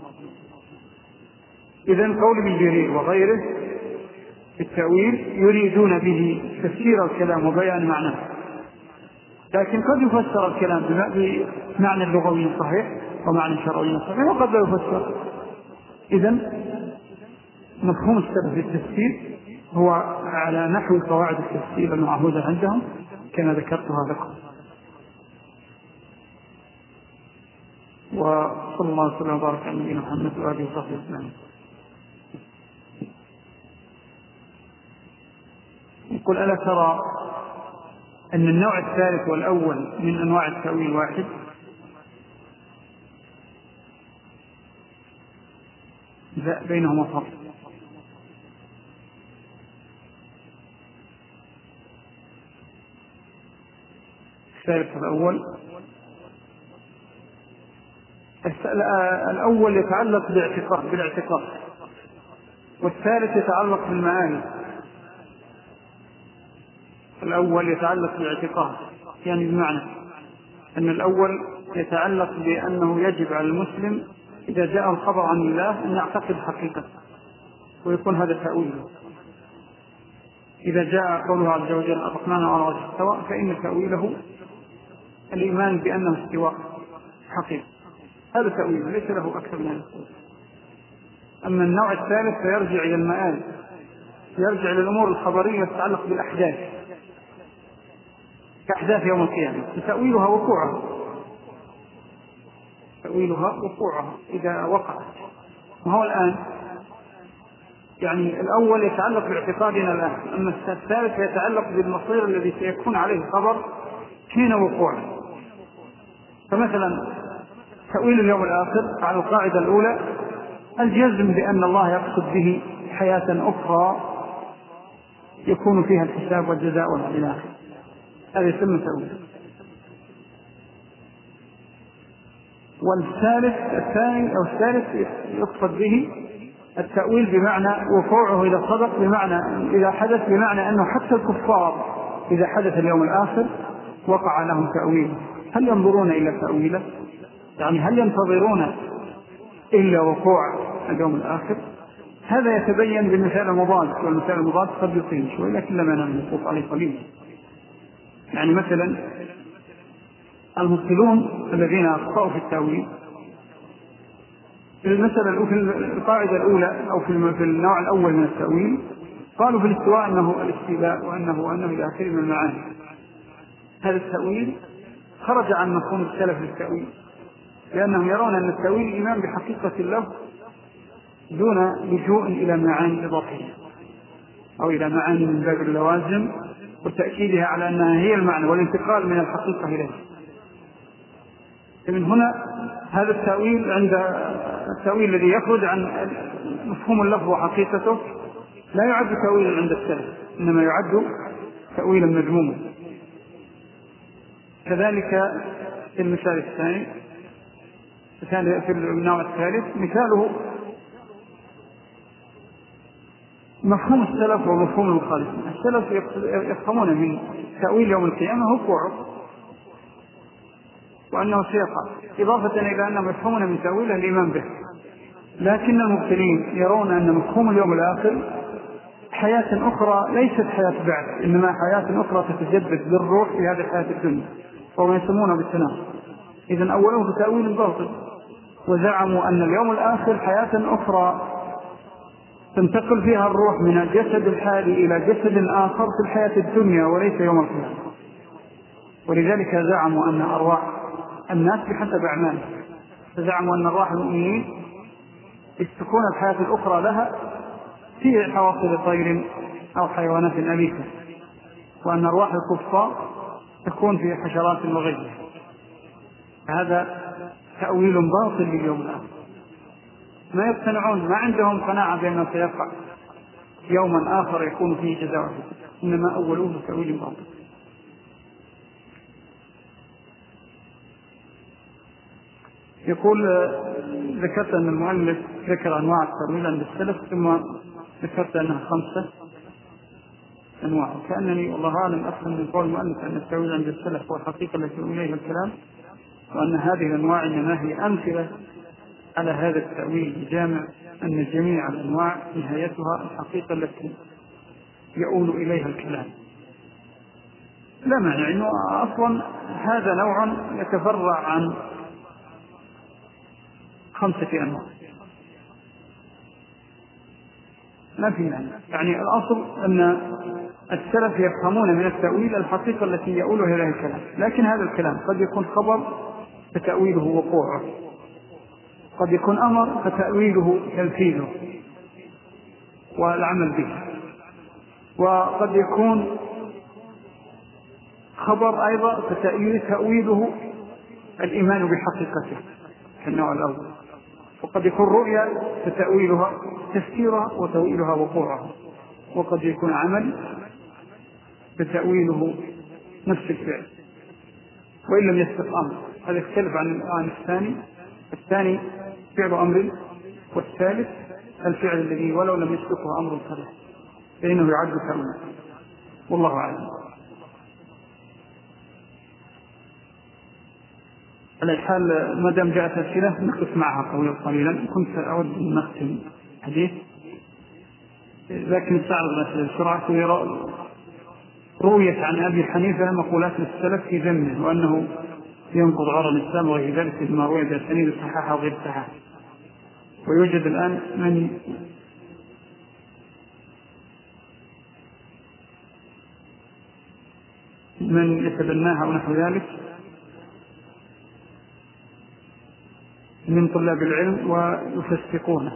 Speaker 1: إذن قول ابن جرير وغيره في التأويل يريدون به تفسير الكلام وبيان معناه، لكن قد يفسر الكلام بمعنى اللغوي الصحيح ومعنى شرعي صحيح، وقد لا يفسر. إذن مفهوم السلف في التفسير هو على نحو قواعد التفسير المعهودة عندهم كما ذكرتها لكم. وصلى الله وسلم وبارك على نبينا محمد وآله وصحبه أجمعين. يقول: ألا ترى أن النوع الثالث والأول من أنواع التأويل واحد؟ لا، بينهما فرق. الثالث والأول، الأول يتعلق بالاعتقاد بالاعتقاد والثالث يتعلق بالمعاني. الأول يتعلق بالاعتقاد، يعني بمعنى أن الأول يتعلق بأنه يجب على المسلم إذا جاء الخبر عن الله أن يعتقد حقيقة، ويكون هذا تأويله. إذا جاء قوله عز وجل الرحمن على العرش استوى، فإن تأويله الإيمان بأنه استواء حقيقي، هذا تأويله ليس له أكثر من هذا. أما النوع الثالث فيرجع إلى المآل، يرجع إلى الأمور الخبرية تتعلق بالأحداث كأحداث يوم القيامة، فتأويلها وقوعها تأويلها وقوعها إذا وقعت. وهو الآن يعني الأول يتعلق باعتقادنا الآن، أما الثالث يتعلق بالمصير الذي سيكون عليه الخبر حين وقوعه. فمثلا تأويل اليوم الآخر على القاعدة الأولى الجزم بأن الله يقصد به حياة أخرى يكون فيها الحساب والجزاء والآخر، هذا يسمى تأويل. والثالث الثاني أو الثالث يقصد به التأويل بمعنى وقوعه إذا صدق، بمعنى إذا حدث، بمعنى أنه حتى الكفار إذا حدث اليوم الآخر وقع لهم تأويل. هل ينظرون إلى تأويله؟ يعني هل ينتظرون إلا وقوع اليوم الآخر؟ هذا يتبين بالمثال المضاد، والمثال المضاد قد يطيل شوي لكن لما ننصف عليه قليل. يعني مثلا المبطلون الذين أخطأوا في التأويل في المسألة في القاعدة الأولى أو في النوع الأول من التأويل قالوا في الاستواء أنه الاستيلاء وأنه وأنه إلى آخره من المعاني. هذا التأويل خرج عن مفهوم السلف للتأويل، لأنهم يرون أن التأويل الإيمان بحقيقة الله دون لجوء إلى معاني إضافية أو إلى معاني من باب اللوازم وتأكيدها على أنها هي المعنى والانتقال من الحقيقة إليه. من هنا هذا التأويل عند التأويل الذي يخرج عن مفهوم اللفظ وحقيقته لا يعد تأويلا عند السلف، إنما يعد تأويلا مذموما. كذلك في المثال الثاني في النوع الثالث مثاله مفهوم السلف ومفهوم المخالفين. السلف يفهمون من تأويل يوم القيامة وقوعه وأنه سيقع، إضافة إلى أنهم يفهمون من تأويله الإيمان به. لكن المبطلين يرون أن مفهوم اليوم الآخر حياة أخرى ليست حياة بعد، إنما حياة أخرى تتجدد بالروح في هذه الحياة الدنيا، وما يسمونه بالتناقض. إذن أولهم في تأويل باطل، وزعموا أن اليوم الآخر حياة أخرى تنتقل فيها الروح من الجسد الحالي إلى جسد آخر في الحياة الدنيا وليس يوم القيامة. ولذلك زعموا أن أرواح الناس بحسب أعمالهم، فزعموا أن أرواح المؤمنين تكون الحياة الأخرى لها في حواصل طير أو حيوانات أليفة، وأن أرواح الكفار تكون في حشرات وغيرها. هذا تأويل باطل لليوم الآخر، ما يقتنعون، ما عندهم قناعة بأنه سيقع يوما آخر يكون فيه جزاء، إنما أولوه تأويل باطل. يقول ذكرت أن المؤلف ذكر أنواع التأويل عند السلف، ثم ذكرت أنها خمسة أنواع، كأنني والله أعلم أفهم من قول المؤلف أن التأويل عند السلف هو الحقيقة التي إليها الكلام، وأن هذه الأنواع إنما هي أمثلة على هذا التأويل الجامع، أن جميع الأنواع نهايتها الحقيقة التي يؤول إليها الكلام. لا معنى إنه أصلا هذا نوع يتفرع عن خمسة أنواع، ما في معنى. يعني الأصل أن السلف يفهمون من التأويل الحقيقة التي يؤول إليها الكلام، لكن هذا الكلام قد يكون خبر فتأويله وقوعه، قد يكون أمر فتأويله تنفيذه والعمل به، وقد يكون خبر أيضا فتأويله الإيمان بحقيقته كالنوع الأول، وقد يكون رؤيا فتأويلها تفسيرها وتأويلها وقوعها، وقد يكون عمل فتأويله نفس الفعل وإن لم يسبق أمر. هذا يختلف عن الثاني. الثاني فعل أمر، والثالث الفعل الذي ولو لم يسبقه أمر صريح فإنه يعد تأويلا، والله أعلم. على الحال ما دام جاءت أسئلة نقف معها طويلا قليلا. كنت أود أن نختم حديث لكن استعرض الأسئلة بسرعة. رويت عن أبي حنيفة مقولات السلف في ذمه وأنه ينقض عرى الإسلام وغير ذلك بما روي بأسانيد صحاحة وغير صحاحة، ويوجد الآن من من يتبناها ونحو ذلك من طلاب العلم ويفسقونه.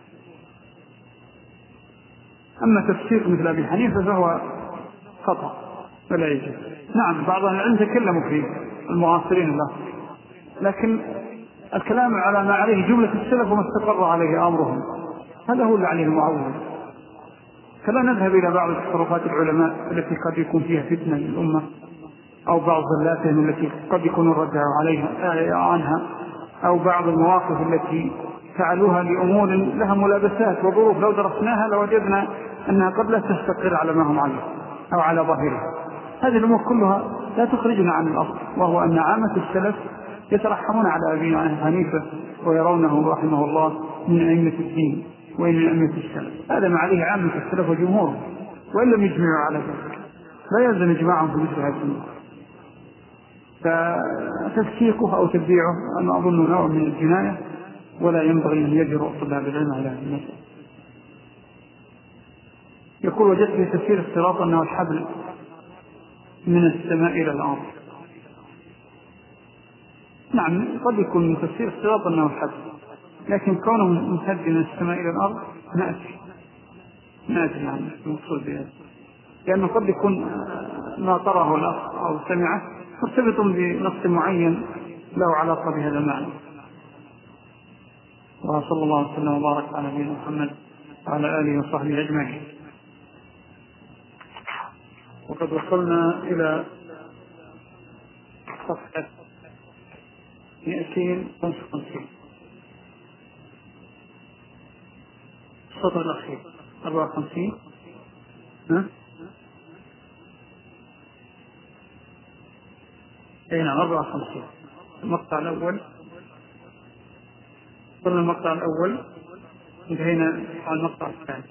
Speaker 1: أما تفسيق مثل أبي حنيفة فهو خطأ ولا يجوز. نعم بعض العلم تكلموا فيه المعاصرين له، لكن الكلام على ما عليه جملة السلف وما استقر عليه أمرهم هذا هو اللي عليه المعول. فلا نذهب إلى بعض تصرفات العلماء التي قد يكون فيها فتنة للأمة، أو بعض زلاتهم التي قد يكون الرجع عليها عنها، أو بعض المواقف التي فعلوها لأمور لها ملابسات وظروف لو درسناها لوجدنا أنها قد لا تستقر على ما هم عليه أو على ظاهرها. هذه الأمور كلها لا تخرجنا عن الأصل، وهو أن عامة السلف يترحمون على أبي حنيفة ويرونه رحمه الله من أئمة الدين وإن من أئمة السلف. هذا ما عليه عامة السلف وجمهورهم، وإن لم يجمعوا على ذلك لا يلزم إجماعهم في مثل هذه الأمور. فتفسيقه أو تبديعه أنا أظن نوع من الجناية، ولا ينبغي أن يجرؤ طلاب العلم على هذه المسألة. يقول وجدت في تفسير الصراط أنه الحبل من السماء إلى الأرض. نعم قد يكون من تفسير الصراط أنه الحبل، لكن كونه ممتد من السماء إلى الأرض نأتي نأتي عن المقصود بهذا، لأنه قد يكون ما طره الأخ أو سمعه مرتبط بنص معين له علاقة بهذا المعنى. وصلى الله وسلم وبارك على نبينا محمد وعلى آله وصحبه أجمعين. وقد وصلنا إلى صفحة مئتين وخمسة وخمسين السطر الأخير أربعة وخمسين. ها؟ أين أربعة وخمسين المقطع الأول. قلنا المقطع الأول انتهينا على المقطع الثاني.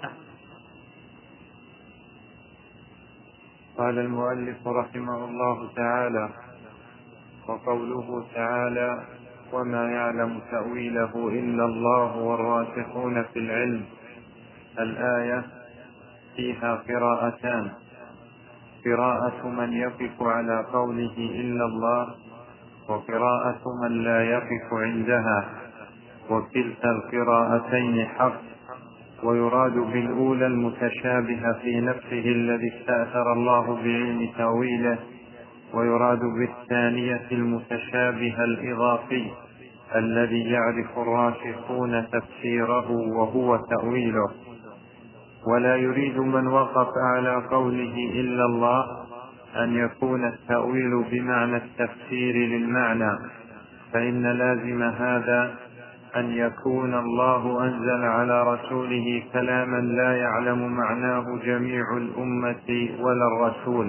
Speaker 3: قال المؤلف رحمه الله تعالى: وقوله تعالى: وما يعلم تأويله إلا الله والراسخون في العلم. الآية فيها قراءتان: قراءة من يقف على قوله إلا الله، وقراءة من لا يقف عندها. وكلتا القراءتين حق، ويراد بالأولى المتشابه في نفسه الذي استأثر الله بعلم تأويله، ويراد بالثانية المتشابه الإضافي الذي يعرف الراسخون تفسيره وهو تأويله. ولا يريد من وقف على قوله إلا الله أن يكون التأويل بمعنى التفسير للمعنى، فإن لازم هذا أن يكون الله أنزل على رسوله كلاما لا يعلم معناه جميع الأمة ولا الرسول،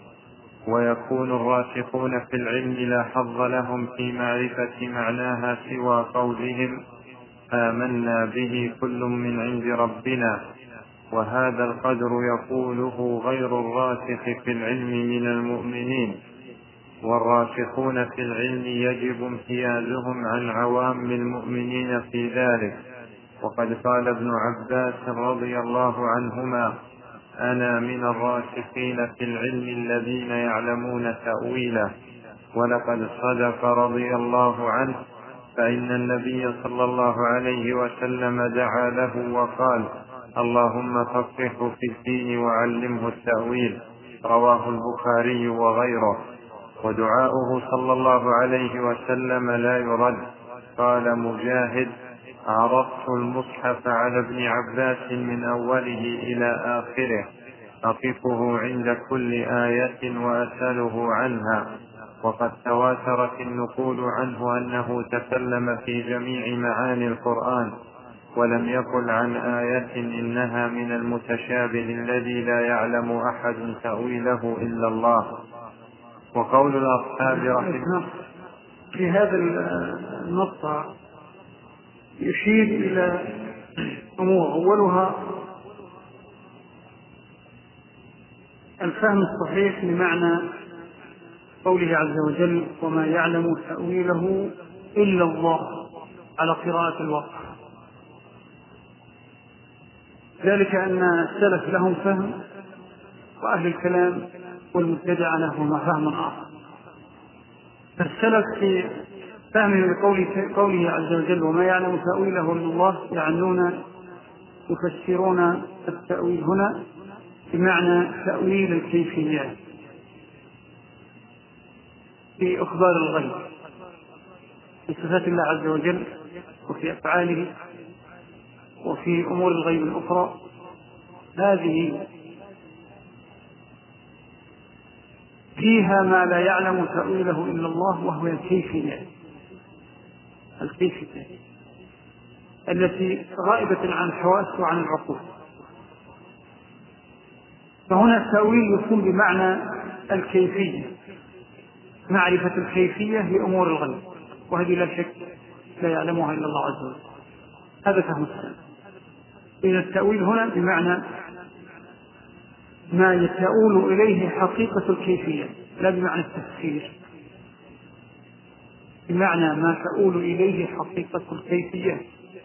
Speaker 3: ويكون الراسخون في العلم لا حظ لهم في معرفة معناها سوى قولهم آمنا به كل من عند ربنا، وهذا القدر يقوله غير الراسخ في العلم من المؤمنين. والراسخون في العلم يجب امتيازهم عن عوام المؤمنين في ذلك، وقد قال ابن عباس رضي الله عنهما أنا من الراسخين في العلم الذين يعلمون تأويله. ولقد صدق رضي الله عنه، فإن النبي صلى الله عليه وسلم دعا له وقال اللهم فقهه في الدين وعلمه التأويل، رواه البخاري وغيره. ودعاؤه صلى الله عليه وسلم لا يرد. قال مجاهد عرضت المصحف على ابن عباس من أوله إلى آخره أقفه عند كل آية وأسأله عنها، وقد تواترت النقول عنه أنه تكلم في جميع معاني القرآن، ولم يقل عن آية إنها من المتشابه الذي لا يعلم أحد تأويله إلا الله. وقول الأصحاب رحمه
Speaker 1: في هذا النص يشير إلى أمور، أولها الفهم الصحيح لمعنى قوله عز وجل وما يعلم تأويله إلا الله على قراءة الوقت، ذلك أن السلف لهم فهم وأهل الكلام والمبتدع لهم فهم آخر. فالسلف في فهمهم لقوله قوله عز وجل وما يعلم تأويله إلا الله يعنون يفسرون التأويل هنا بمعنى تأويل الكيفيات في أخبار الغيب، في صفات الله عز وجل وفي أفعاله وفي أمور الغيب الأخرى. هذه فيها ما لا يعلم تأويله إلا الله، وهو الكيفيات الكيفية التي غائبة عن الحواس وعن العقول. فهنا التأويل يكون بمعنى الكيفية، معرفة الكيفية لأمور الغيب، وهذه لا شك لا يعلمها إلا الله عز وجل. هذا فهم السلام. إذا التأويل هنا بمعنى ما يتأول إليه حقيقة الكيفية، لا بمعنى التفسير، بمعنى ما تؤول إليه حقيقة الكيفية.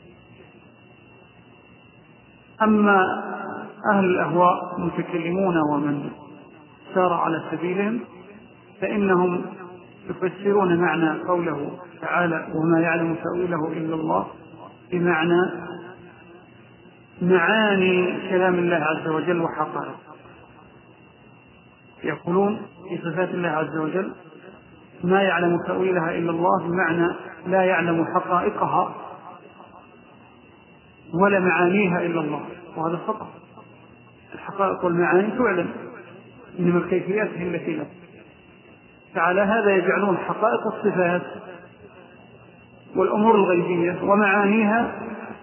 Speaker 1: أما أهل الأهواء المتكلمون ومن سار على سبيلهم فإنهم يفسرون معنى قوله تعالى وما يعلم تأويله إلا الله بمعنى معاني كلام الله عز وجل وحقائقه. يقولون في صفات الله عز وجل ما يعلم تأويلها إلا الله بمعنى لا يعلم حقائقها ولا معانيها إلا الله، وهذا خطأ. الحقائق والمعاني تعلم، إنما الكيفيات هي التي لا. فعلى هذا يجعلون حقائق الصفات والأمور الغيبية ومعانيها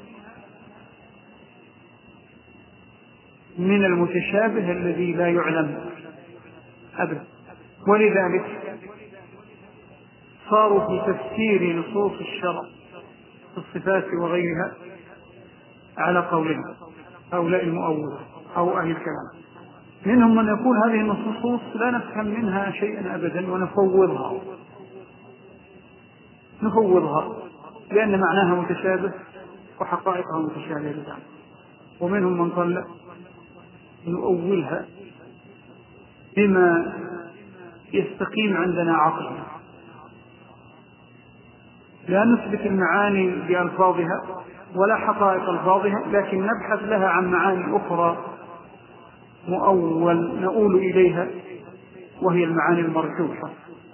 Speaker 1: من المتشابه الذي لا يعلم أبدا. ولذلك صاروا في تفسير نصوص الشرع في الصفات وغيرها على قولهم هؤلاء المؤولة أو أهل الكلام. منهم من يقول هذه النصوص لا نفهم منها شيئا أبدا ونفوضها نفوضها لأن معناها متشابه وحقائقها متشابهة جدا. ومنهم من قال لا، نؤولها بما يستقيم عندنا عقلنا، لا نثبت المعاني بألفاظها ولا حقائق ألفاظها، لكن نبحث لها عن معاني أخرى مؤول نؤول إليها، وهي المعاني المرجوحة.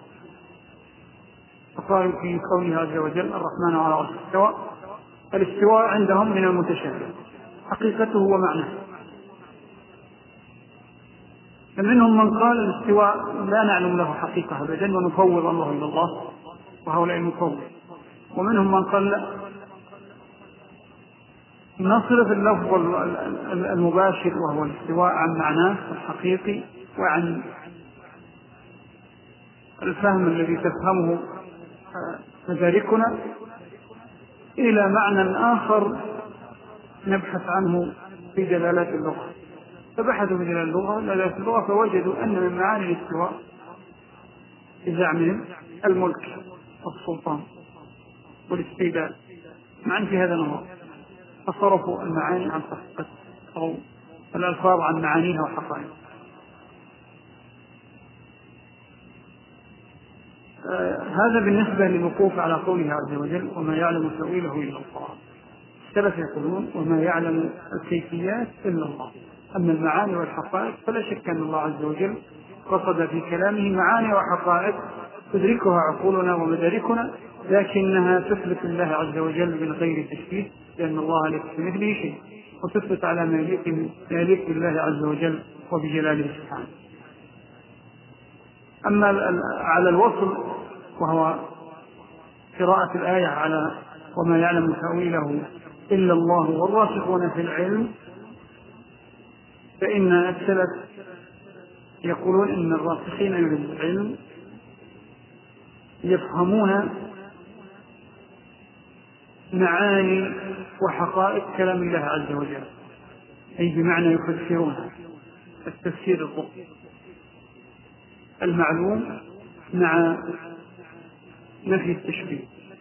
Speaker 1: فقال في قوله عز وجل الرحمن على عرش استوى، الاستواء عندهم من المتشابه حقيقته ومعناه. فمنهم من قال الاستواء لا نعلم له حقيقة أبدا ونفوض الله إلى الله، وهؤلاء المفوض. ومنهم من قال لا، نصرف اللفظ المباشر وهو الاستواء عن معناه الحقيقي وعن الفهم الذي تفهمه مداركنا إلى معنى آخر نبحث عنه في دلالات اللغة. فبحثوا في دلالات اللغة دلالات اللغة فوجدوا أن من معاني الاستواء بزعمهم الملك والسلطان والاستيلاء، معنى في هذا النظر، فصرفوا المعاني عن حقيقة أو الألفاظ عن معانيها وحقائقها. آه هذا بالنسبة للوقوف على قوله عز وجل وما يعلم تأويله إلا الله. السلف يقولون وما يعلم الكيفيات إلا الله، أما المعاني والحقائق فلا شك أن الله عز وجل قصد في كلامه معاني وحقائق تدركها عقولنا ومداركنا، لكنها تثبت الله عز وجل من غير تشبيه، لأن الله ليس كمثله شيء، وتثبت على ما يليق بالله عز وجل وبجلاله سبحانه. أما على الوصل وهو قراءة الآية على وما يعلم تأويله إلا الله والراسخون في العلم، فإن السلف يقولون إن الراسخين في العلم يفهمون معاني وحقائق كلام الله عز وجل، أي بمعنى يفسرونها التفسير الضبط المعلوم مع نفي التشبيه.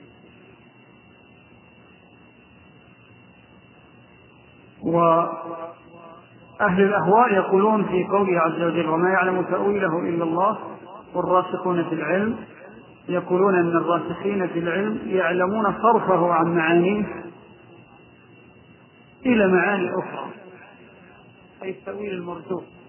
Speaker 1: وأهل الأهواء يقولون في قوله عز وجل وما يعلم تأويله إلا الله والراسخون في العلم، يقولون أن الراسخين في العلم يعلمون صرفه عن معانيه إلى معاني أخرى، أي التأويل المرجوح.